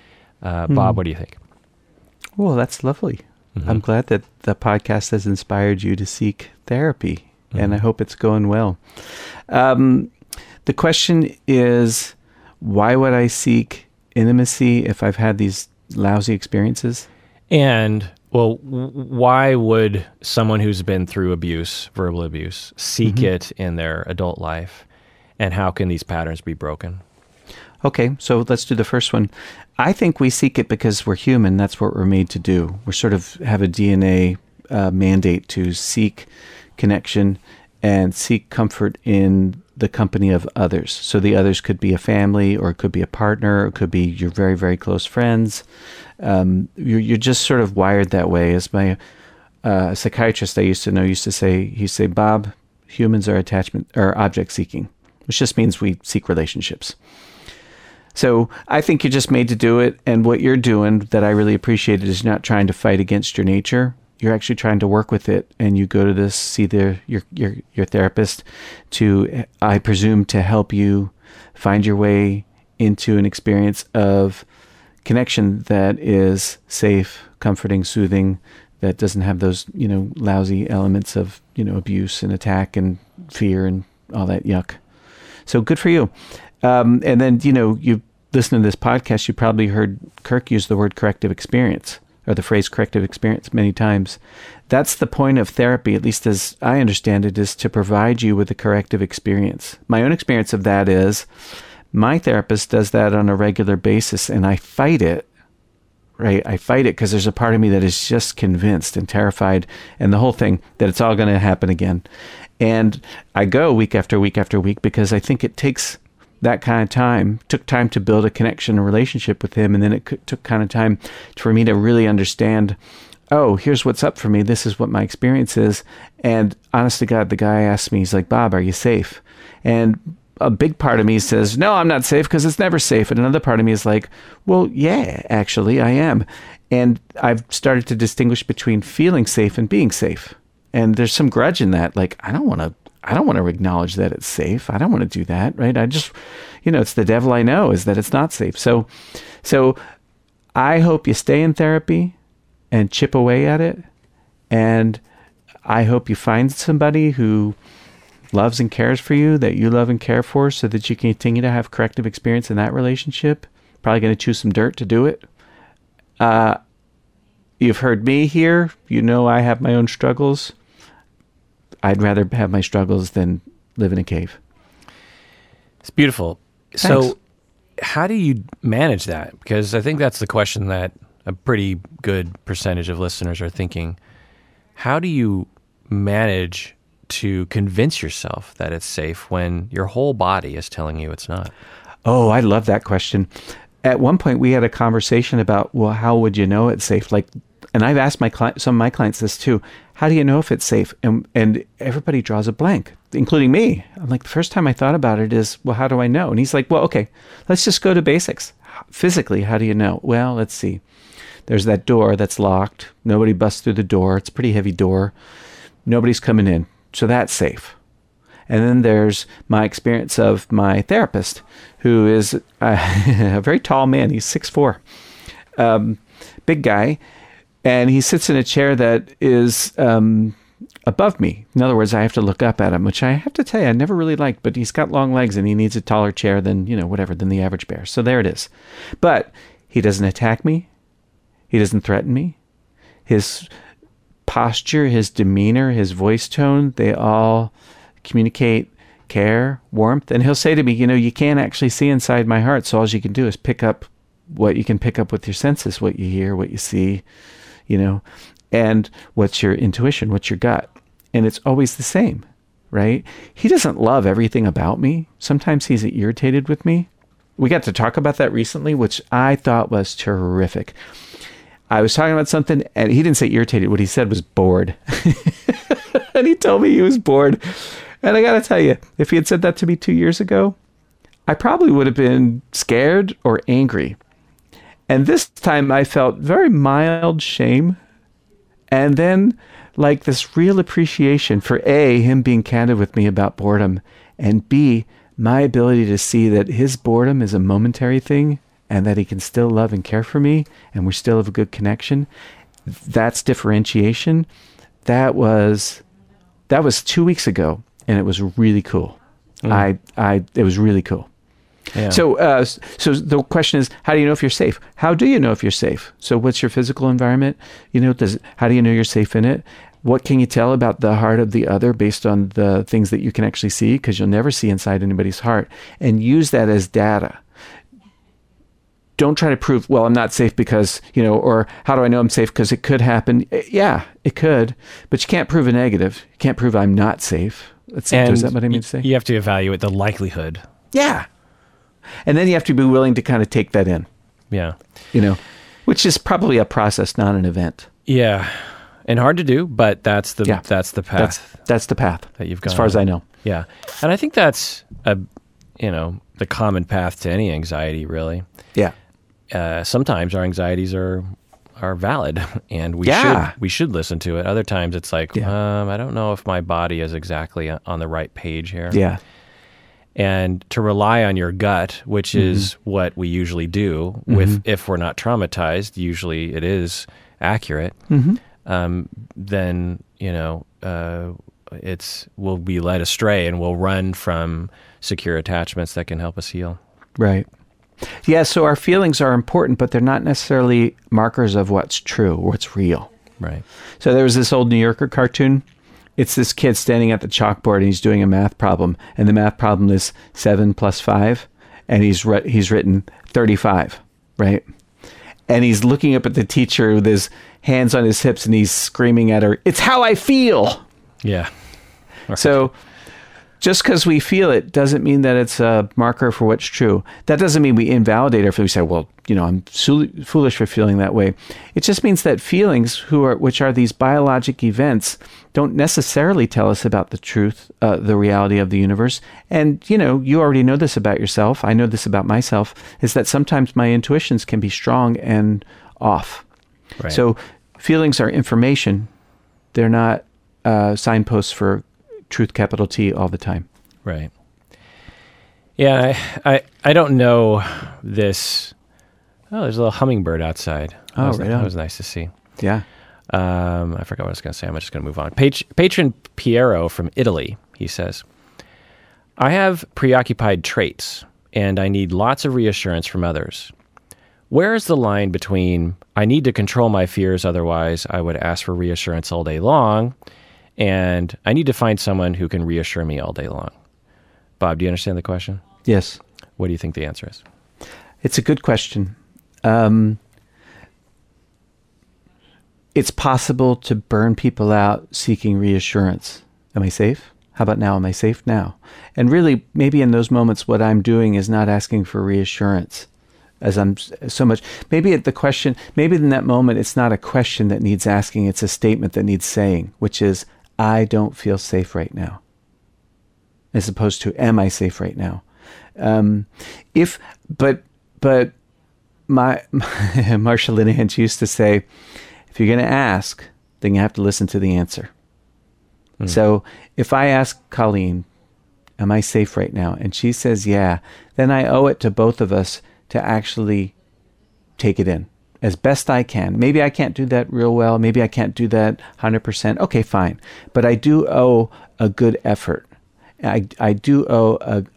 Speaker 1: Bob, what do you think?
Speaker 2: Well, that's lovely. I'm glad that the podcast has inspired you to seek therapy. And I hope it's going well. The question is, why would I seek intimacy if I've had these lousy experiences?
Speaker 1: And, well, why would someone who's been through abuse, verbal abuse, seek it in their adult life? And how can these patterns be broken?
Speaker 2: Okay, so let's do the first one. I think we seek it because we're human. That's what we're made to do. We sort of have a DNA mandate to seek connection and seek comfort in the company of others. So the others could be a family, or it could be a partner, or it could be your very, very close friends. You're just sort of wired that way. As my psychiatrist I used to say, he'd say, Bob, humans are object seeking, which just means we seek relationships. So I think you're just made to do it. And what you're doing that I really appreciated is not trying to fight against your nature. You're actually trying to work with it, and you go to see your therapist to, I presume, to help you find your way into an experience of connection that is safe, comforting, soothing, that doesn't have those, lousy elements of, abuse and attack and fear and all that yuck. So good for you. And then, you listen to this podcast, you probably heard Kirk use the word corrective experience, or the phrase corrective experience many times. That's the point of therapy, at least as I understand it, is to provide you with a corrective experience. My own experience of that is my therapist does that on a regular basis, and I fight it, right? I fight it because there's a part of me that is just convinced and terrified, and the whole thing, that it's all going to happen again. And I go week after week after week because I think it takes that kind of time, took time to build a connection, a relationship with him. And then it took kind of time for me to really understand, oh, here's what's up for me. This is what my experience is. And honest to God, the guy asked me, he's like, Bob, are you safe? And a big part of me says, no, I'm not safe because it's never safe. And another part of me is like, well, yeah, actually I am. And I've started to distinguish between feeling safe and being safe. And there's some grudge in that. Like, I don't want to acknowledge that it's safe. I don't want to do that, right? I just, it's the devil I know is that it's not safe. So I hope you stay in therapy and chip away at it. And I hope you find somebody who loves and cares for you, that you love and care for, so that you can continue to have corrective experience in that relationship. Probably going to chew some dirt to do it. You've heard me here. You know I have my own struggles. I'd rather have my struggles than live in a cave.
Speaker 1: It's beautiful.
Speaker 2: Thanks.
Speaker 1: So how do you manage that? Because I think that's the question that a pretty good percentage of listeners are thinking. How do you manage to convince yourself that it's safe when your whole body is telling you it's not?
Speaker 2: Oh, I love that question. At one point, we had a conversation about, well, how would you know it's safe? And I've asked some of my clients this too. How do you know if it's safe? And everybody draws a blank, including me. I'm like, the first time I thought about it is, well, how do I know? And he's like, well, okay, let's just go to basics. Physically, how do you know? Well, let's see. There's that door that's locked. Nobody busts through the door. It's a pretty heavy door. Nobody's coming in. So that's safe. And then there's my experience of my therapist, who is a very tall man. He's 6'4", big guy. And he sits in a chair that is above me. In other words, I have to look up at him, which I have to tell you, I never really liked. But he's got long legs and he needs a taller chair than, than the average bear. So there it is. But he doesn't attack me. He doesn't threaten me. His posture, his demeanor, his voice tone, they all communicate care, warmth. And he'll say to me, you can't actually see inside my heart. So all you can do is pick up what you can pick up with your senses, what you hear, what you see, and what's your intuition, what's your gut. And it's always the same, right? He doesn't love everything about me. Sometimes he's irritated with me. We got to talk about that recently, which I thought was terrific. I was talking about something, and he didn't say irritated. What he said was bored. And he told me he was bored. And I got to tell you, if he had said that to me 2 years ago, I probably would have been scared or angry. And this time I felt very mild shame. And then like this real appreciation for A, him being candid with me about boredom, and B, my ability to see that his boredom is a momentary thing and that he can still love and care for me and we still have a good connection. That's differentiation. That was 2 weeks ago, and it was really cool. It was really cool.
Speaker 1: Yeah.
Speaker 2: So the question is, how do you know if you're safe? How do you know if you're safe? So what's your physical environment? How do you know you're safe in it? What can you tell about the heart of the other based on the things that you can actually see? Because you'll never see inside anybody's heart. And use that as data. Don't try to prove, well, I'm not safe because, or how do I know I'm safe because it could happen? Yeah, it could. But you can't prove a negative. You can't prove I'm not safe. Is that what I mean to say?
Speaker 1: You have to evaluate the likelihood.
Speaker 2: Yeah. And then you have to be willing to kind of take that in.
Speaker 1: Yeah.
Speaker 2: Which is probably a process, not an event.
Speaker 1: Yeah. And hard to do, but that's the path.
Speaker 2: That's the path
Speaker 1: that you've gone
Speaker 2: as far as I know.
Speaker 1: Yeah. And I think that's the common path to any anxiety, really.
Speaker 2: Yeah.
Speaker 1: Sometimes our anxieties are valid and we should listen to it. Other times it's like, I don't know if my body is exactly on the right page here.
Speaker 2: Yeah.
Speaker 1: And to rely on your gut, which is what we usually do if we're not traumatized, usually it is accurate. Then, we'll be led astray and we'll run from secure attachments that can help us heal.
Speaker 2: Right. Yeah, so our feelings are important, but they're not necessarily markers of what's true or what's real.
Speaker 1: Right.
Speaker 2: So there was this old New Yorker cartoon. It's this kid standing at the chalkboard and he's doing a math problem. And the math problem is 7 plus 5. And he's written 35, right? And he's looking up at the teacher with his hands on his hips and he's screaming at her, "It's how I feel."
Speaker 1: Yeah.
Speaker 2: So just because we feel it doesn't mean that it's a marker for what's true. That doesn't mean we invalidate our feelings. We say, well, I'm foolish for feeling that way. It just means that feelings, which are these biologic events, don't necessarily tell us about the truth, the reality of the universe. And, you already know this about yourself. I know this about myself, is that sometimes my intuitions can be strong and off.
Speaker 1: Right.
Speaker 2: So feelings are information. They're not signposts for truth, capital T, all the time.
Speaker 1: Right. Yeah, I don't know this. Oh, there's a little hummingbird outside. That was nice to see.
Speaker 2: Yeah.
Speaker 1: I forgot what I was going to say. I'm just going to move on. Patron Piero from Italy, he says, I have preoccupied traits, and I need lots of reassurance from others. Where is the line between I need to control my fears, otherwise I would ask for reassurance all day long, and I need to find someone who can reassure me all day long? Bob, do you understand the question?
Speaker 2: Yes.
Speaker 1: What do you think the answer is?
Speaker 2: It's a good question. It's possible to burn people out seeking reassurance. Am I safe? How about now? Am I safe now? And really, maybe in those moments, what I'm doing is not asking for reassurance, as I'm so much. Maybe in that moment, it's not a question that needs asking. It's a statement that needs saying, which is, I don't feel safe right now, as opposed to, am I safe right now? But Marsha Linehan used to say, if you're going to ask, then you have to listen to the answer. So if I ask Colleen, am I safe right now? And she says, yeah, then I owe it to both of us to actually take it in as best I can. Maybe I can't do that real well. Maybe I can't do that 100%. Okay, fine. But I do owe a good effort. I do owe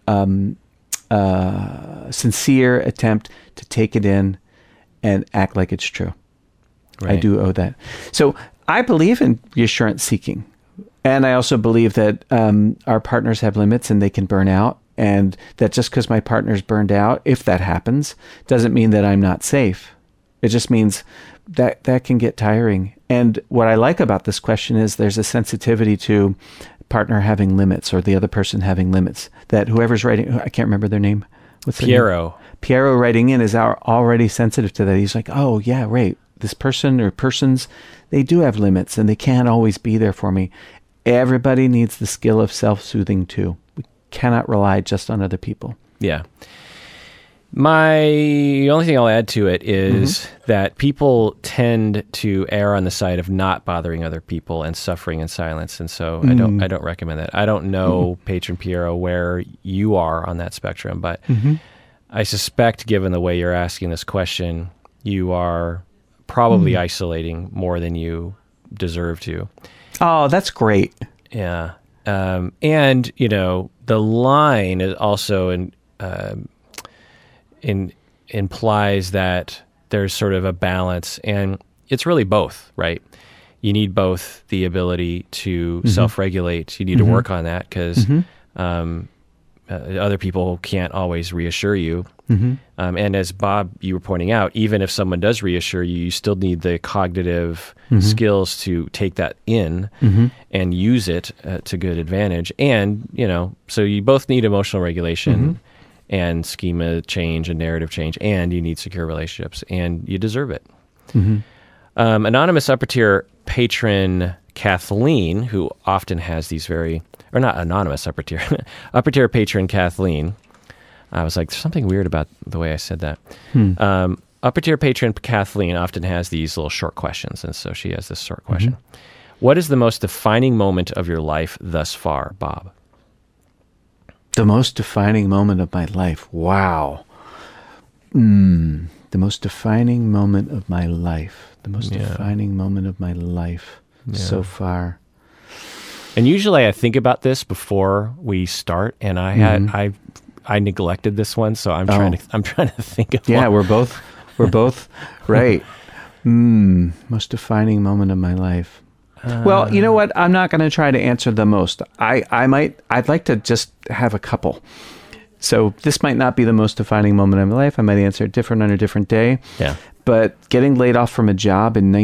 Speaker 2: a sincere attempt to take it in and act like it's true. Right. I do owe that. So I believe in reassurance seeking. And I also believe that our partners have limits and they can burn out. And that just because my partner's burned out, if that happens, doesn't mean that I'm not safe. It just means that can get tiring. And what I like about this question is there's a sensitivity to partner having limits or the other person having limits. That whoever's writing, I can't remember their name. What's
Speaker 1: Piero.
Speaker 2: Their name? Piero writing in is already sensitive to that. He's like, oh, yeah, right. This person or persons, they do have limits and they can't always be there for me. Everybody needs the skill of self-soothing too. We cannot rely just on other people.
Speaker 1: Yeah. The only thing I'll add to it is that people tend to err on the side of not bothering other people and suffering in silence. And so I don't recommend that. I don't know, Patron Piero, where you are on that spectrum, but I suspect, given the way you're asking this question, you are probably isolating more than you deserve to.
Speaker 2: Oh, that's great.
Speaker 1: Yeah. And, the line is also implies that there's sort of a balance, and it's really both, right? You need both the ability to self-regulate. You need to work on that because other people can't always reassure you. And as Bob, you were pointing out, even if someone does reassure you, you still need the cognitive skills to take that in and use it to good advantage. And, so you both need emotional regulation and schema change and narrative change, and you need secure relationships, and you deserve it. Anonymous upper tier patron Kathleen, who often has these not anonymous upper tier patron Kathleen. I was like, there's something weird about the way I said that. Upper tier patron Kathleen often has these little short questions, and so she has this short question. What is the most defining moment of your life thus far, Bob?
Speaker 2: The most defining moment of my life. Wow. The most defining moment of my life. The most defining moment of my life so far.
Speaker 1: And usually I think about this before we start, and I neglected this one, so I'm trying to think of one.
Speaker 2: We're both right. Most defining moment of my life. Well, you know what? I'm not going to try to answer the most. I'd like to just have a couple. So this might not be the most defining moment of my life. I might answer it different on a different day.
Speaker 1: Yeah.
Speaker 2: But getting laid off from a job in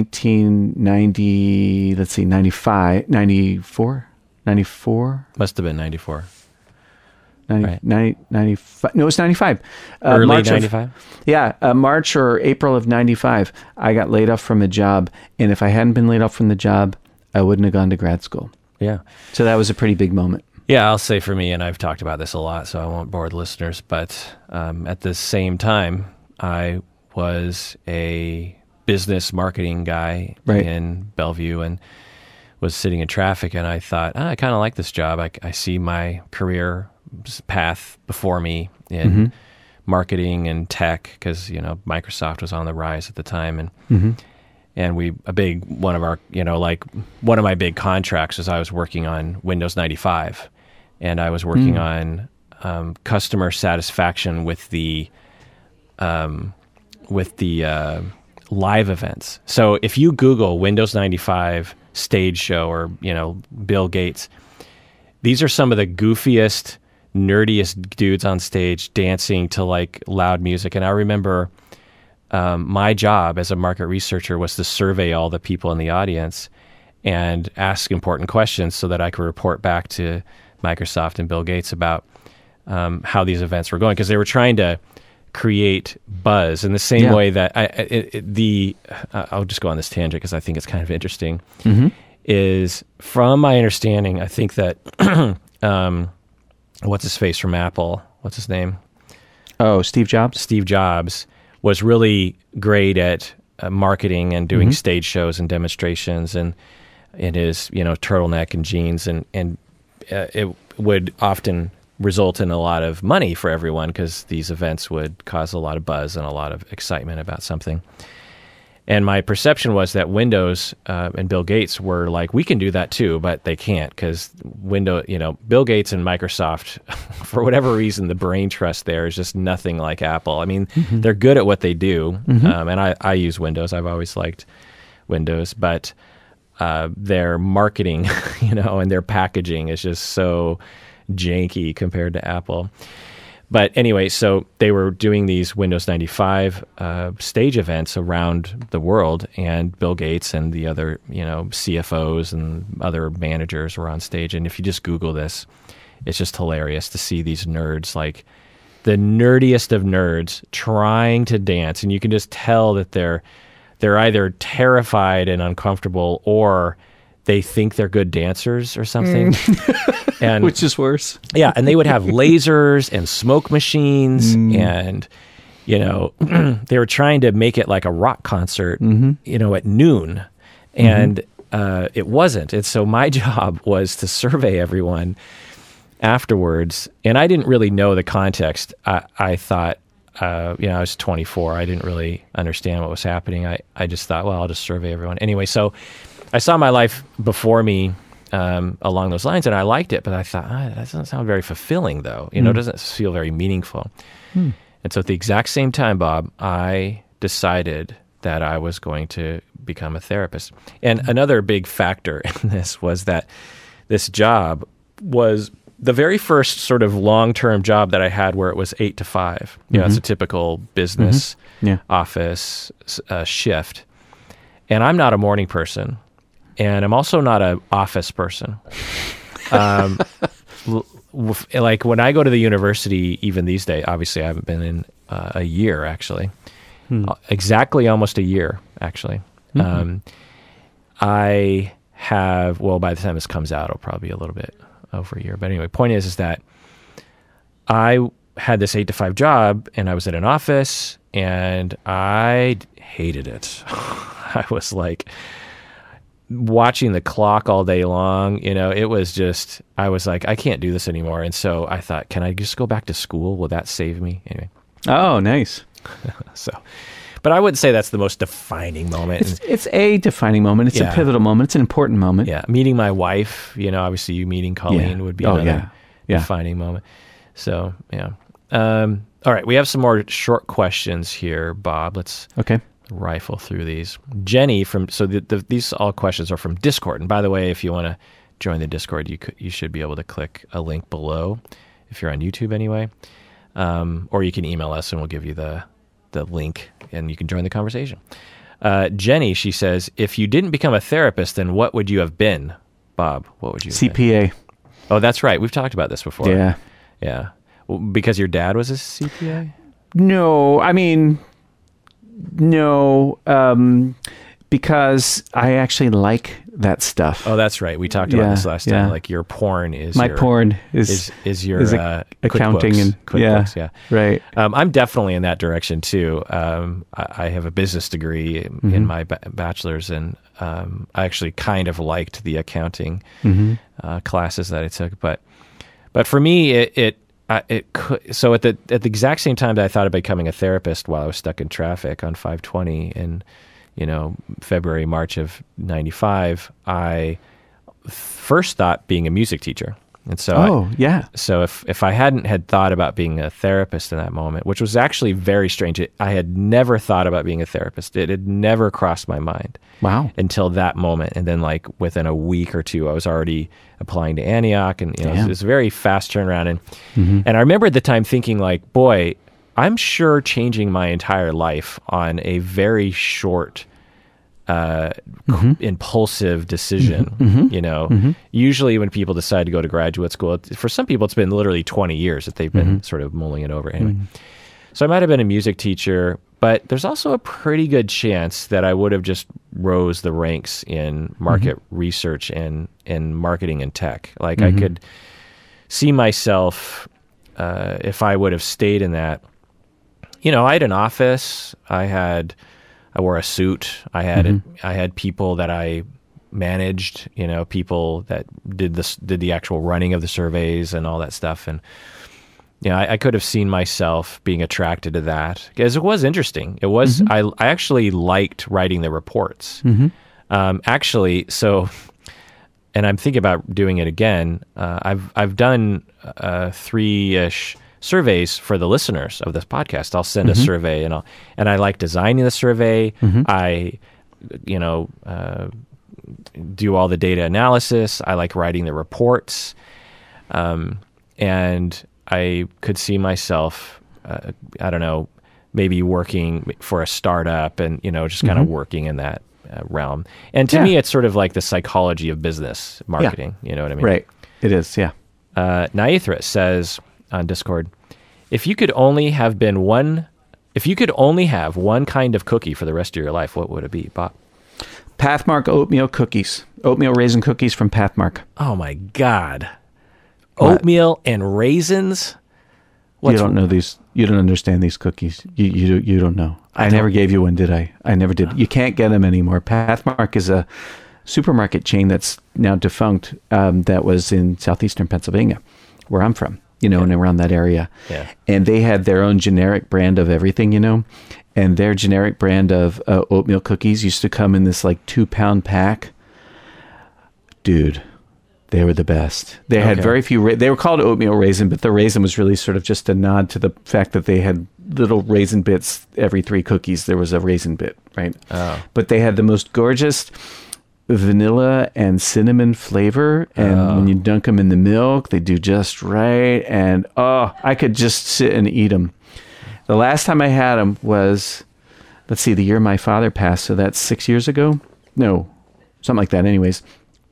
Speaker 2: 1990, 94? 94?
Speaker 1: Must have been 94. right?
Speaker 2: 95. No, it was 95.
Speaker 1: Early
Speaker 2: March of-
Speaker 1: 95?
Speaker 2: Yeah, March or April of 95, I got laid off from a job. And if I hadn't been laid off from the job, I wouldn't have gone to grad school.
Speaker 1: Yeah.
Speaker 2: So that was a pretty big moment.
Speaker 1: Yeah, I'll say for me, and I've talked about this a lot, so I won't bore the listeners, but at the same time, I was a business marketing guy
Speaker 2: Right.
Speaker 1: in Bellevue and was sitting in traffic, and I thought, I kind of like this job. I see my career path before me in marketing and tech, because Microsoft was on the rise at the time, and one of my big contracts was I was working on Windows 95, and I was working on customer satisfaction with the live events. So if you Google Windows 95 stage show or Bill Gates, these are some of the goofiest, nerdiest dudes on stage dancing to like loud music. And I remember my job as a market researcher was to survey all the people in the audience and ask important questions so that I could report back to Microsoft and Bill Gates about how these events were going, because they were trying to create buzz in the same way that I'll just go on this tangent because I think it's kind of interesting. Is from my understanding, I think that what's his face from Apple? What's his name?
Speaker 2: Oh, Steve Jobs?
Speaker 1: Steve Jobs was really great at marketing and doing stage shows and demonstrations, and in his turtleneck and jeans, and it would often result in a lot of money for everyone because these events would cause a lot of buzz and a lot of excitement about something. And my perception was that Windows and Bill Gates were like, we can do that too, but they can't because Bill Gates and Microsoft, for whatever reason, the brain trust there is just nothing like Apple. I mean, they're good at what they do, and I use Windows. I've always liked Windows, but their marketing, and their packaging is just so janky compared to Apple. But anyway, so they were doing these Windows 95 stage events around the world, and Bill Gates and the other, CFOs and other managers were on stage. And if you just Google this, it's just hilarious to see these nerds, like the nerdiest of nerds, trying to dance. And you can just tell that they're either terrified and uncomfortable, or they think they're good dancers or something. And
Speaker 2: which is worse.
Speaker 1: Yeah, and they would have lasers and smoke machines, and they were trying to make it like a rock concert, at noon, and it wasn't. And so my job was to survey everyone afterwards, and I didn't really know the context. I thought, I was 24. I didn't really understand what was happening. I just thought, well, I'll just survey everyone anyway. So I saw my life before me along those lines, and I liked it, but I thought, that doesn't sound very fulfilling, though. It doesn't feel very meaningful. And so at the exact same time, Bob, I decided that I was going to become a therapist. And another big factor in this was that this job was the very first sort of long-term job that I had where it was 8 to 5. It's a typical business office shift. And I'm not a morning person. And I'm also not an office person. Like when I go to the university, even these days, obviously I haven't been in a year, actually. Exactly almost a year, actually. I have, by the time this comes out, it'll probably be a little bit over a year. But anyway, point is that I had this 8 to 5 job, and I was at an office, and I hated it. I was like watching the clock all day long. It was just, I was like, I can't do this anymore. And so I thought, can I just go back to school? Will that save me? Anyway.
Speaker 2: Oh, nice.
Speaker 1: But I wouldn't say that's the most defining moment.
Speaker 2: It's a defining moment. It's a pivotal moment. It's an important moment.
Speaker 1: Yeah. Meeting my wife, obviously you meeting Colleen would be another defining moment. So, yeah. All right. We have some more short questions here, Bob. Let's rifle through these. Jenny these all questions are from Discord. And by the way, if you want to join the Discord, you should be able to click a link below if you're on YouTube anyway. Or you can email us and we'll give you the link and you can join the conversation. Jenny, she says, if you didn't become a therapist, then what would you have been? Bob, what would you have been?
Speaker 2: CPA.
Speaker 1: Oh, that's right. We've talked about this before.
Speaker 2: Yeah.
Speaker 1: Yeah. Because your dad was a CPA?
Speaker 2: No, I mean, no, because I actually like that stuff.
Speaker 1: Oh, that's right. We talked about this last time. Like your porn is
Speaker 2: my
Speaker 1: your,
Speaker 2: porn is
Speaker 1: your
Speaker 2: accounting
Speaker 1: QuickBooks,
Speaker 2: and
Speaker 1: QuickBooks, yeah.
Speaker 2: right.
Speaker 1: I'm definitely in that direction too. I have a business degree in my bachelor's, and I actually kind of liked the accounting classes that I took. But for me, it could. So at the exact same time that I thought of becoming a therapist while I was stuck in traffic on 520 in February, March of 95, I first thought being a music teacher. And so, so if I hadn't had thought about being a therapist in that moment, which was actually very strange, I had never thought about being a therapist. It had never crossed my mind.
Speaker 2: Wow.
Speaker 1: Until that moment. And then like within a week or two, I was already applying to Antioch, and it was a very fast turnaround. And I remember at the time thinking like, boy, I'm sure changing my entire life on a very short, impulsive decision. Usually when people decide to go to graduate school, for some people it's been literally 20 years that they've been sort of mulling it over. Anyway, so I might have been a music teacher, but there's also a pretty good chance that I would have just rose the ranks in market research and in marketing and tech. Like I could see myself, if I would have stayed in that. I had an office. I wore a suit. I had people that I managed. People that did the actual running of the surveys and all that stuff. And I could have seen myself being attracted to that because it was interesting. It was. I actually liked writing the reports. Actually, so, and I'm thinking about doing it again. I've done 3-ish surveys for the listeners of this podcast. I'll send a survey, and I like designing the survey. I, do all the data analysis. I like writing the reports, and I could see myself, I don't know, maybe working for a startup, and just kind of working in that realm. And to me, it's sort of like the psychology of business marketing. You know what I mean?
Speaker 2: Right. It is. Yeah.
Speaker 1: Naithra says on Discord, if you could only have one kind of cookie for the rest of your life, what would it be, Bob?
Speaker 2: Pathmark oatmeal cookies. Oatmeal raisin cookies from Pathmark.
Speaker 1: Oh my God. Oatmeal and raisins?
Speaker 2: You don't know these. You don't understand these cookies. You don't know. I never gave you one, did I? I never did. You can't get them anymore. Pathmark is a supermarket chain that's now defunct, that was in southeastern Pennsylvania, where I'm from, and around that area. Yeah. And they had their own generic brand of everything, and their generic brand of oatmeal cookies used to come in this like 2-pound pack. Dude, they were the best. They had very few, they were called oatmeal raisin, but the raisin was really sort of just a nod to the fact that they had little raisin bits. Every 3 cookies, there was a raisin bit, right? Oh. But they had the most gorgeous vanilla and cinnamon flavor, and when you dunk them in the milk, they do just right. And I could just sit and eat them. The last time I had them was, let's see, the year my father passed, so that's 6 years ago. No, something like that. Anyways,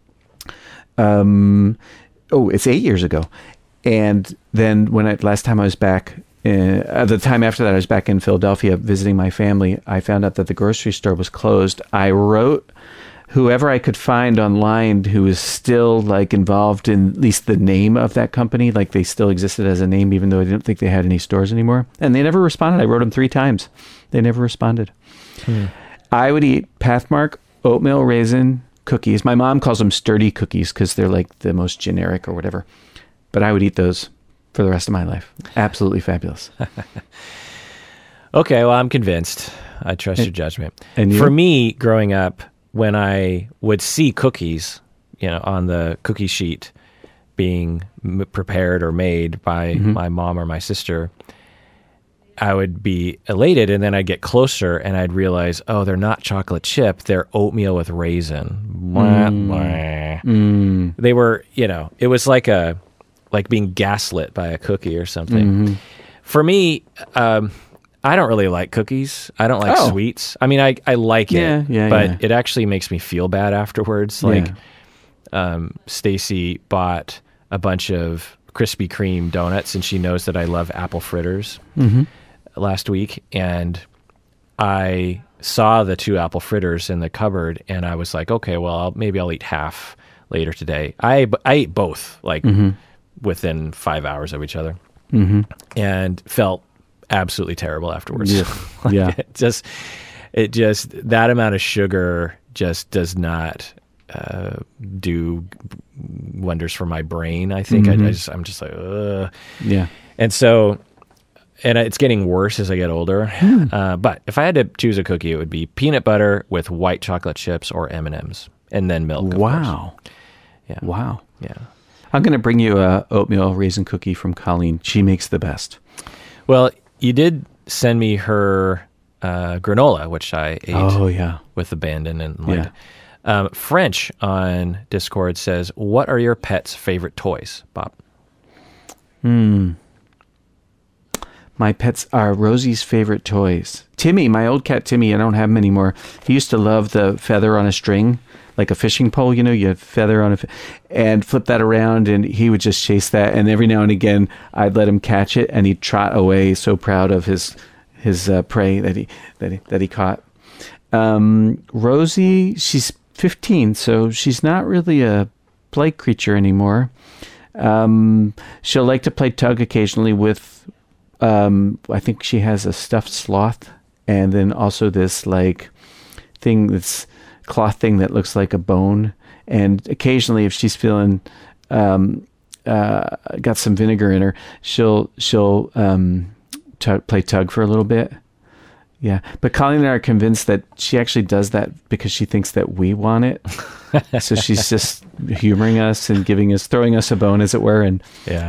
Speaker 2: it's 8 years ago. And then last time I was back, the time after that, I was back in Philadelphia visiting my family. I found out that the grocery store was closed. I wrote whoever I could find online who was still like involved in at least the name of that company, like they still existed as a name, even though I didn't think they had any stores anymore. And they never responded. I wrote them 3 times. They never responded. I would eat Pathmark oatmeal raisin cookies. My mom calls them sturdy cookies because they're like the most generic or whatever. But I would eat those for the rest of my life. Absolutely fabulous.
Speaker 1: Okay, well, I'm convinced. I trust your judgment.
Speaker 2: And you?
Speaker 1: For me, growing up, when I would see cookies, on the cookie sheet being prepared or made by my mom or my sister, I would be elated, and then I'd get closer and I'd realize, they're not chocolate chip, they're oatmeal with raisin. They were, it was like being gaslit by a cookie or something. For me, I don't really like cookies. I don't like sweets. I mean, I like it, but it actually makes me feel bad afterwards. Like, Stacy bought a bunch of Krispy Kreme donuts, and she knows that I love apple fritters last week. And I saw the 2 apple fritters in the cupboard, and I was like, okay, well, maybe I'll eat half later today. I ate both, like within 5 hours of each other, and felt absolutely terrible afterwards.
Speaker 2: Yeah.
Speaker 1: It just that amount of sugar just does not do wonders for my brain. I think I'm just like, ugh.
Speaker 2: Yeah.
Speaker 1: And so, and it's getting worse as I get older. But if I had to choose a cookie, it would be peanut butter with white chocolate chips or M&Ms, and then milk. Of
Speaker 2: Wow.
Speaker 1: course. Yeah.
Speaker 2: Wow.
Speaker 1: Yeah.
Speaker 2: I'm going to bring you a oatmeal raisin cookie from Colleen. She makes the best.
Speaker 1: Well, you did send me her granola, which I ate with abandon and liked. French on Discord says, "What are your pet's favorite toys, Bob?"
Speaker 2: My pets are Rosie's favorite toys. Timmy, my old cat Timmy, I don't have him anymore. He used to love the feather on a string, like a fishing pole, you know, you feather on and flip that around, and he would just chase that. And every now and again, I'd let him catch it, and he'd trot away, so proud of his prey that he caught. Rosie, she's 15, so she's not really a play creature anymore. She'll like to play tug occasionally with. I think she has a stuffed sloth, and then also this like cloth thing that looks like a bone. And occasionally, if she's feeling got some vinegar in her, she'll play tug for a little bit. Yeah, but Colleen and I are convinced that she actually does that because she thinks that we want it. So she's just humoring us and throwing us a bone, as it were. And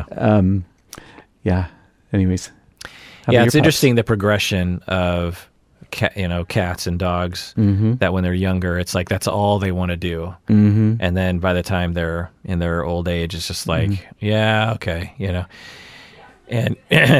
Speaker 2: anyways.
Speaker 1: It's interesting, the progression of cats and dogs, that when they're younger, it's like that's all they want to do. And then by the time they're in their old age, it's just like, yeah, okay, And,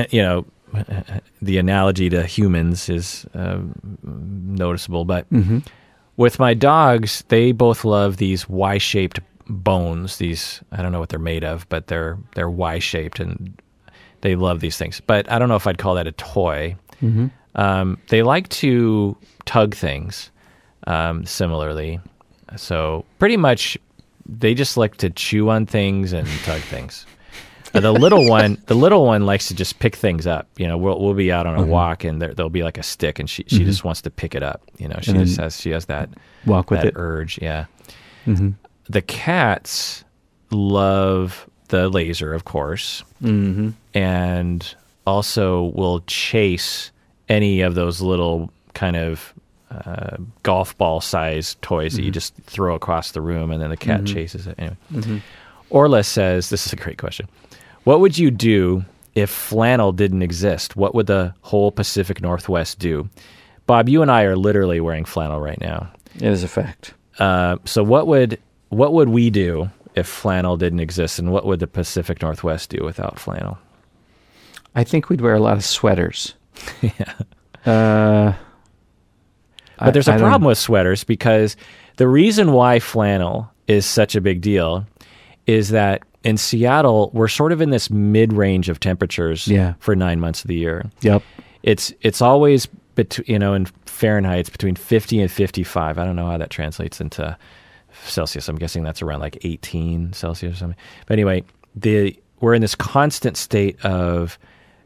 Speaker 1: the analogy to humans is noticeable. But with my dogs, they both love these Y-shaped bones. These, I don't know what they're made of, but they're Y-shaped, and they love these things. But I don't know if I'd call that a toy. They like to tug things similarly. So pretty much they just like to chew on things and tug things. The little one likes to just pick things up. We'll be out on a walk, and there'll be like a stick, and she just wants to pick it up. She has that
Speaker 2: walk with
Speaker 1: that
Speaker 2: it
Speaker 1: urge. Yeah. The cats love the laser, of course, and also will chase any of those little kind of golf ball sized toys that you just throw across the room, and then the cat chases it. Anyway, Orla says, this is a great question. What would you do if flannel didn't exist? What would the whole Pacific Northwest do? Bob, you and I are literally wearing flannel right now.
Speaker 2: It is a fact.
Speaker 1: So what would we do if flannel didn't exist, and what would the Pacific Northwest do without flannel?
Speaker 2: I think we'd wear a lot of sweaters.
Speaker 1: But there's a problem with sweaters, because the reason why flannel is such a big deal is that in Seattle, we're sort of in this mid-range of temperatures for 9 months of the year.
Speaker 2: Yep.
Speaker 1: It's always in Fahrenheit, it's between 50 and 55. I don't know how that translates into Celsius. I'm guessing that's around like 18 Celsius or something. But anyway, we're in this constant state of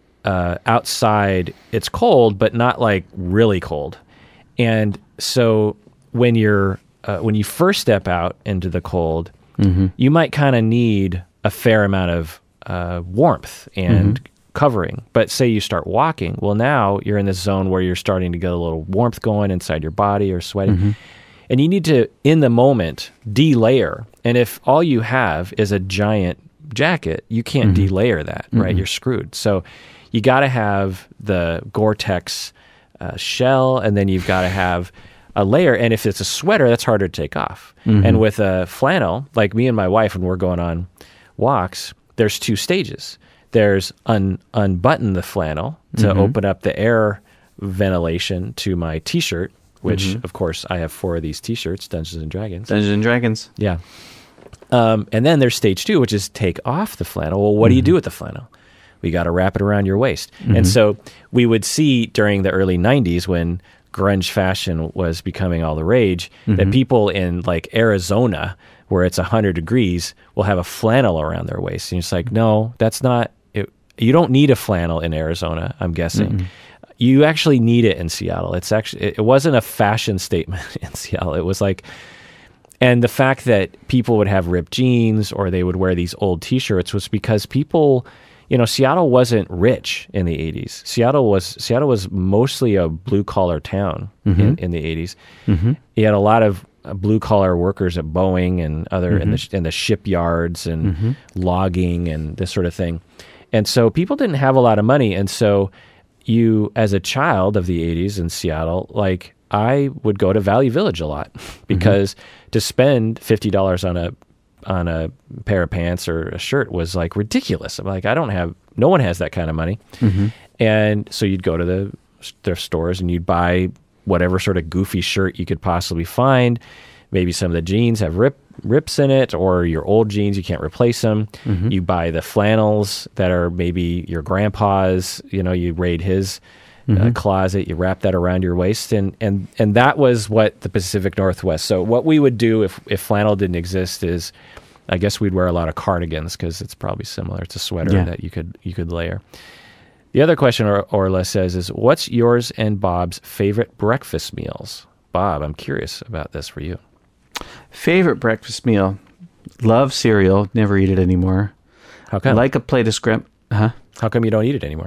Speaker 1: outside. It's cold, but not like really cold. And so when you first step out into the cold, you might kind of need a fair amount of warmth and covering. But say you start walking, well, now you're in this zone where you're starting to get a little warmth going inside your body or sweating. And you need to, in the moment, delayer. And if all you have is a giant jacket, you can't delayer that, right? You're screwed. So you got to have the Gore-Tex shell, and then you've got to have a layer. And if it's a sweater, that's harder to take off. And with a flannel, like me and my wife, when we're going on walks, there's 2 stages. There's unbutton the flannel to open up the air ventilation to my T-shirt, which, of course, I have 4 of these T-shirts, Dungeons & Dragons.
Speaker 2: Dungeons & Dragons.
Speaker 1: Yeah. And then there's stage 2, which is take off the flannel. Well, what do you do with the flannel? We got to wrap it around your waist. And so we would see during the early 90s when grunge fashion was becoming all the rage, that people in like Arizona, where it's 100 degrees, will have a flannel around their waist. And it's like, no, that's not it. You don't need a flannel in Arizona, I'm guessing. You actually need it in Seattle. It wasn't a fashion statement in Seattle. It was like, and the fact that people would have ripped jeans or they would wear these old t-shirts was because people, Seattle wasn't rich in the 80s. Seattle was mostly a blue collar town in the 80s. You had a lot of blue collar workers at Boeing and other in the shipyards and logging and this sort of thing. And so people didn't have a lot of money. And so you, as a child of the 80s in Seattle, like I would go to Valley Village a lot because to spend $50 on a pair of pants or a shirt was like ridiculous. I'm like, no one has that kind of money. And so you'd go to their stores and you'd buy whatever sort of goofy shirt you could possibly find. Maybe some of the jeans have rips in it, or your old jeans, you can't replace them. You buy the flannels that are maybe your grandpa's, you raid his closet, you wrap that around your waist. And that was what the Pacific Northwest. So what we would do if flannel didn't exist is, I guess we'd wear a lot of cardigans because it's probably similar. It's a sweater that you could layer. The other question Orla says is, what's yours and Bob's favorite breakfast meals? Bob, I'm curious about this for you.
Speaker 2: Favorite breakfast meal? Love cereal. Never eat it anymore.
Speaker 1: How come?
Speaker 2: Like a plate of scrim. Huh?
Speaker 1: How come you don't eat it anymore?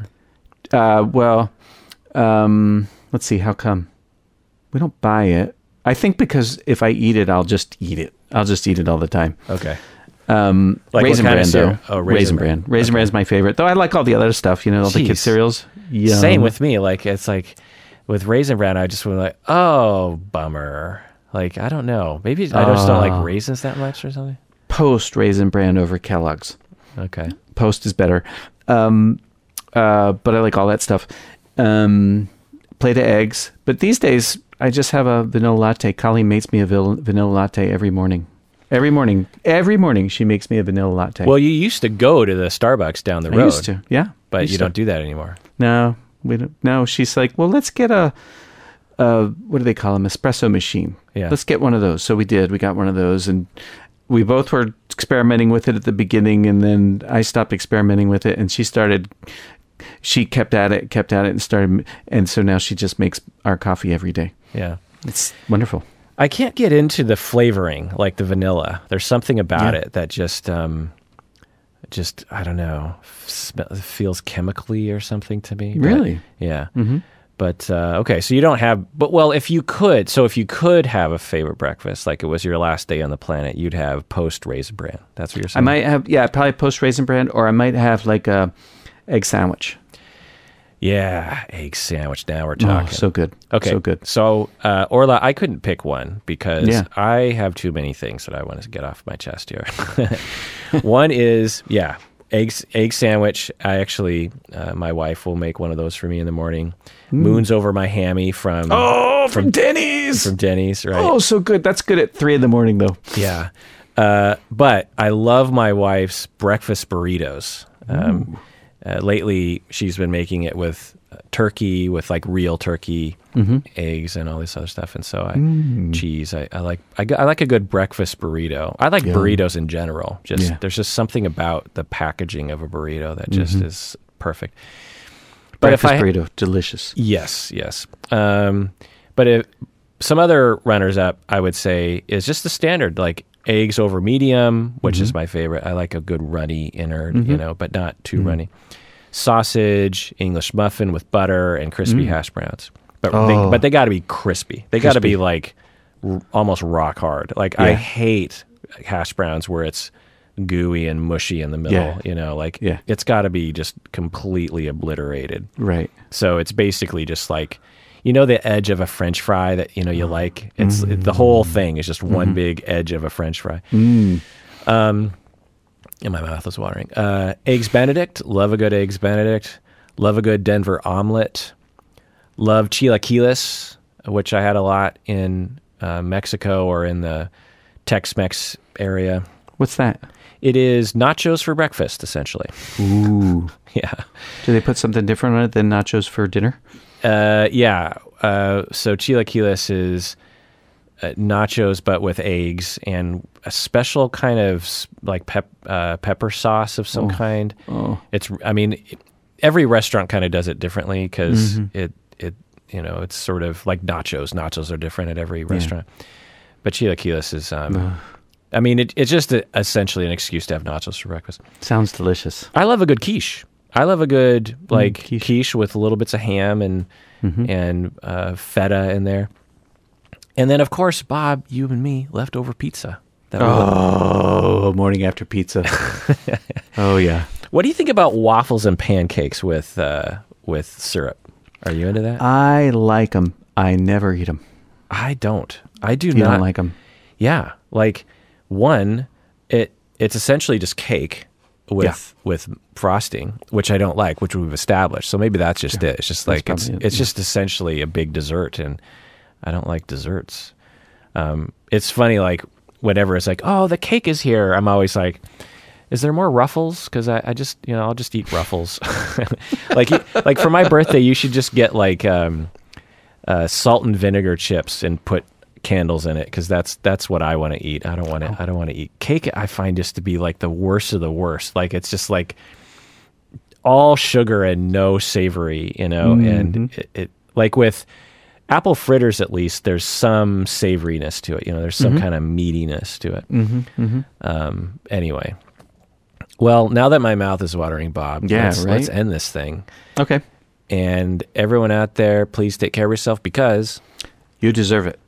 Speaker 2: Let's see. How come? We don't buy it. I think because if I eat it, I'll just eat it. I'll just eat it all the time.
Speaker 1: Okay.
Speaker 2: Like Raisin Bran, though.
Speaker 1: Oh,
Speaker 2: Raisin Bran. Raisin Bran is my favorite. Though I like all the other stuff, all the kid cereals. Yum.
Speaker 1: Same with me. Like, it's like with Raisin Bran, I just was like, oh, bummer. Like, I don't know. Maybe I just don't like raisins that much or something.
Speaker 2: Post Raisin Bran over Kellogg's.
Speaker 1: Okay.
Speaker 2: Post is better. But I like all that stuff. Plate of eggs. But these days, I just have a vanilla latte. Colleen makes me a vanilla latte every morning. Every morning she makes me a vanilla latte.
Speaker 1: Well, you used to go to the Starbucks down the road.
Speaker 2: I used to, yeah.
Speaker 1: But you don't do that anymore.
Speaker 2: No, we don't. No, she's like, well, let's get a what do they call them? Espresso machine.
Speaker 1: Yeah. Let's
Speaker 2: get one of those. So we did. We got one of those, and we both were experimenting with it at the beginning, and then I stopped experimenting with it, and she kept at it and started, and so now she just makes our coffee every day.
Speaker 1: Yeah.
Speaker 2: It's wonderful.
Speaker 1: I can't get into the flavoring like the vanilla. There's something about it that just I don't know, feels chemically or something to me.
Speaker 2: Really?
Speaker 1: But, yeah. But okay, so you don't have. But well, if you could have a favorite breakfast, like it was your last day on the planet, you'd have post Raisin Bran. That's what you're saying.
Speaker 2: I might have, probably post Raisin Bran, or I might have like a egg sandwich.
Speaker 1: Yeah, egg sandwich. Now we're talking.
Speaker 2: Oh, so good. Okay. So good.
Speaker 1: So, Orla, I couldn't pick one because I have too many things that I want to get off my chest here. One is, egg sandwich. I actually, my wife will make one of those for me in the morning. Moons over my hammy from
Speaker 2: Denny's.
Speaker 1: From Denny's, right?
Speaker 2: Oh, so good. That's good at 3 a.m, though.
Speaker 1: Yeah. But I love my wife's breakfast burritos. Lately, she's been making it with turkey, with like real turkey, eggs, and all this other stuff. And so cheese. I like a good breakfast burrito. I like burritos in general. There's just something about the packaging of a burrito that just is perfect. But
Speaker 2: breakfast burrito, delicious.
Speaker 1: Yes. But if some other runners up, I would say, is just the standard, like eggs over medium, which is my favorite. I like a good runny innard, but not too runny. Sausage, English muffin with butter, and crispy hash browns. But they got to be crispy. They got to be like almost rock hard. Like I hate hash browns where it's gooey and mushy in the middle. It's got to be just completely obliterated.
Speaker 2: Right.
Speaker 1: So it's basically just like, the edge of a French fry that you like. It's the whole thing is just one big edge of a French fry. And my mouth is watering. Eggs Benedict. Love a good Eggs Benedict. Love a good Denver omelet. Love chilaquiles, which I had a lot in Mexico or in the Tex-Mex area.
Speaker 2: What's that?
Speaker 1: It is nachos for breakfast, essentially.
Speaker 2: Ooh.
Speaker 1: Yeah.
Speaker 2: Do they put something different on it than nachos for dinner?
Speaker 1: Yeah. So chilaquiles is nachos, but with eggs and a special kind of like pepper sauce of some kind.
Speaker 2: Oh.
Speaker 1: I mean, every restaurant kind of does it differently because it's sort of like nachos. Nachos are different at every restaurant. But chilaquiles is, I mean, it's just essentially an excuse to have nachos for breakfast.
Speaker 2: Sounds delicious.
Speaker 1: I love a good quiche. I love a good
Speaker 2: quiche.
Speaker 1: quiche with little bits of ham and feta in there. And then, of course, Bob, you and me, leftover pizza.
Speaker 2: Morning after pizza. Oh, yeah.
Speaker 1: What do you think about waffles and pancakes with syrup? Are you into that?
Speaker 2: I like them. I never eat them.
Speaker 1: I don't. I do
Speaker 2: You
Speaker 1: not.
Speaker 2: don't like them?
Speaker 1: Yeah. Like, one, it's essentially just cake with frosting, which I don't like, which we've established. So maybe that's just it. It's just like, it's just essentially a big dessert, and I don't like desserts. It's funny, like, whenever it's like, oh, the cake is here, I'm always like, is there more Ruffles? Because I just, I'll just eat Ruffles. like for my birthday, you should just get like salt and vinegar chips and put candles in it, because that's what I want to eat. I don't want to eat cake. I find just to be like the worst of the worst. Like, it's just like all sugar and no savory, and it like with apple fritters, at least there's some savoriness to it. There's some kind of meatiness to it. Anyway, well, now that my mouth is watering, Bob, let's end this thing.
Speaker 2: Okay.
Speaker 1: And everyone out there, please take care of yourself, because
Speaker 2: you deserve it.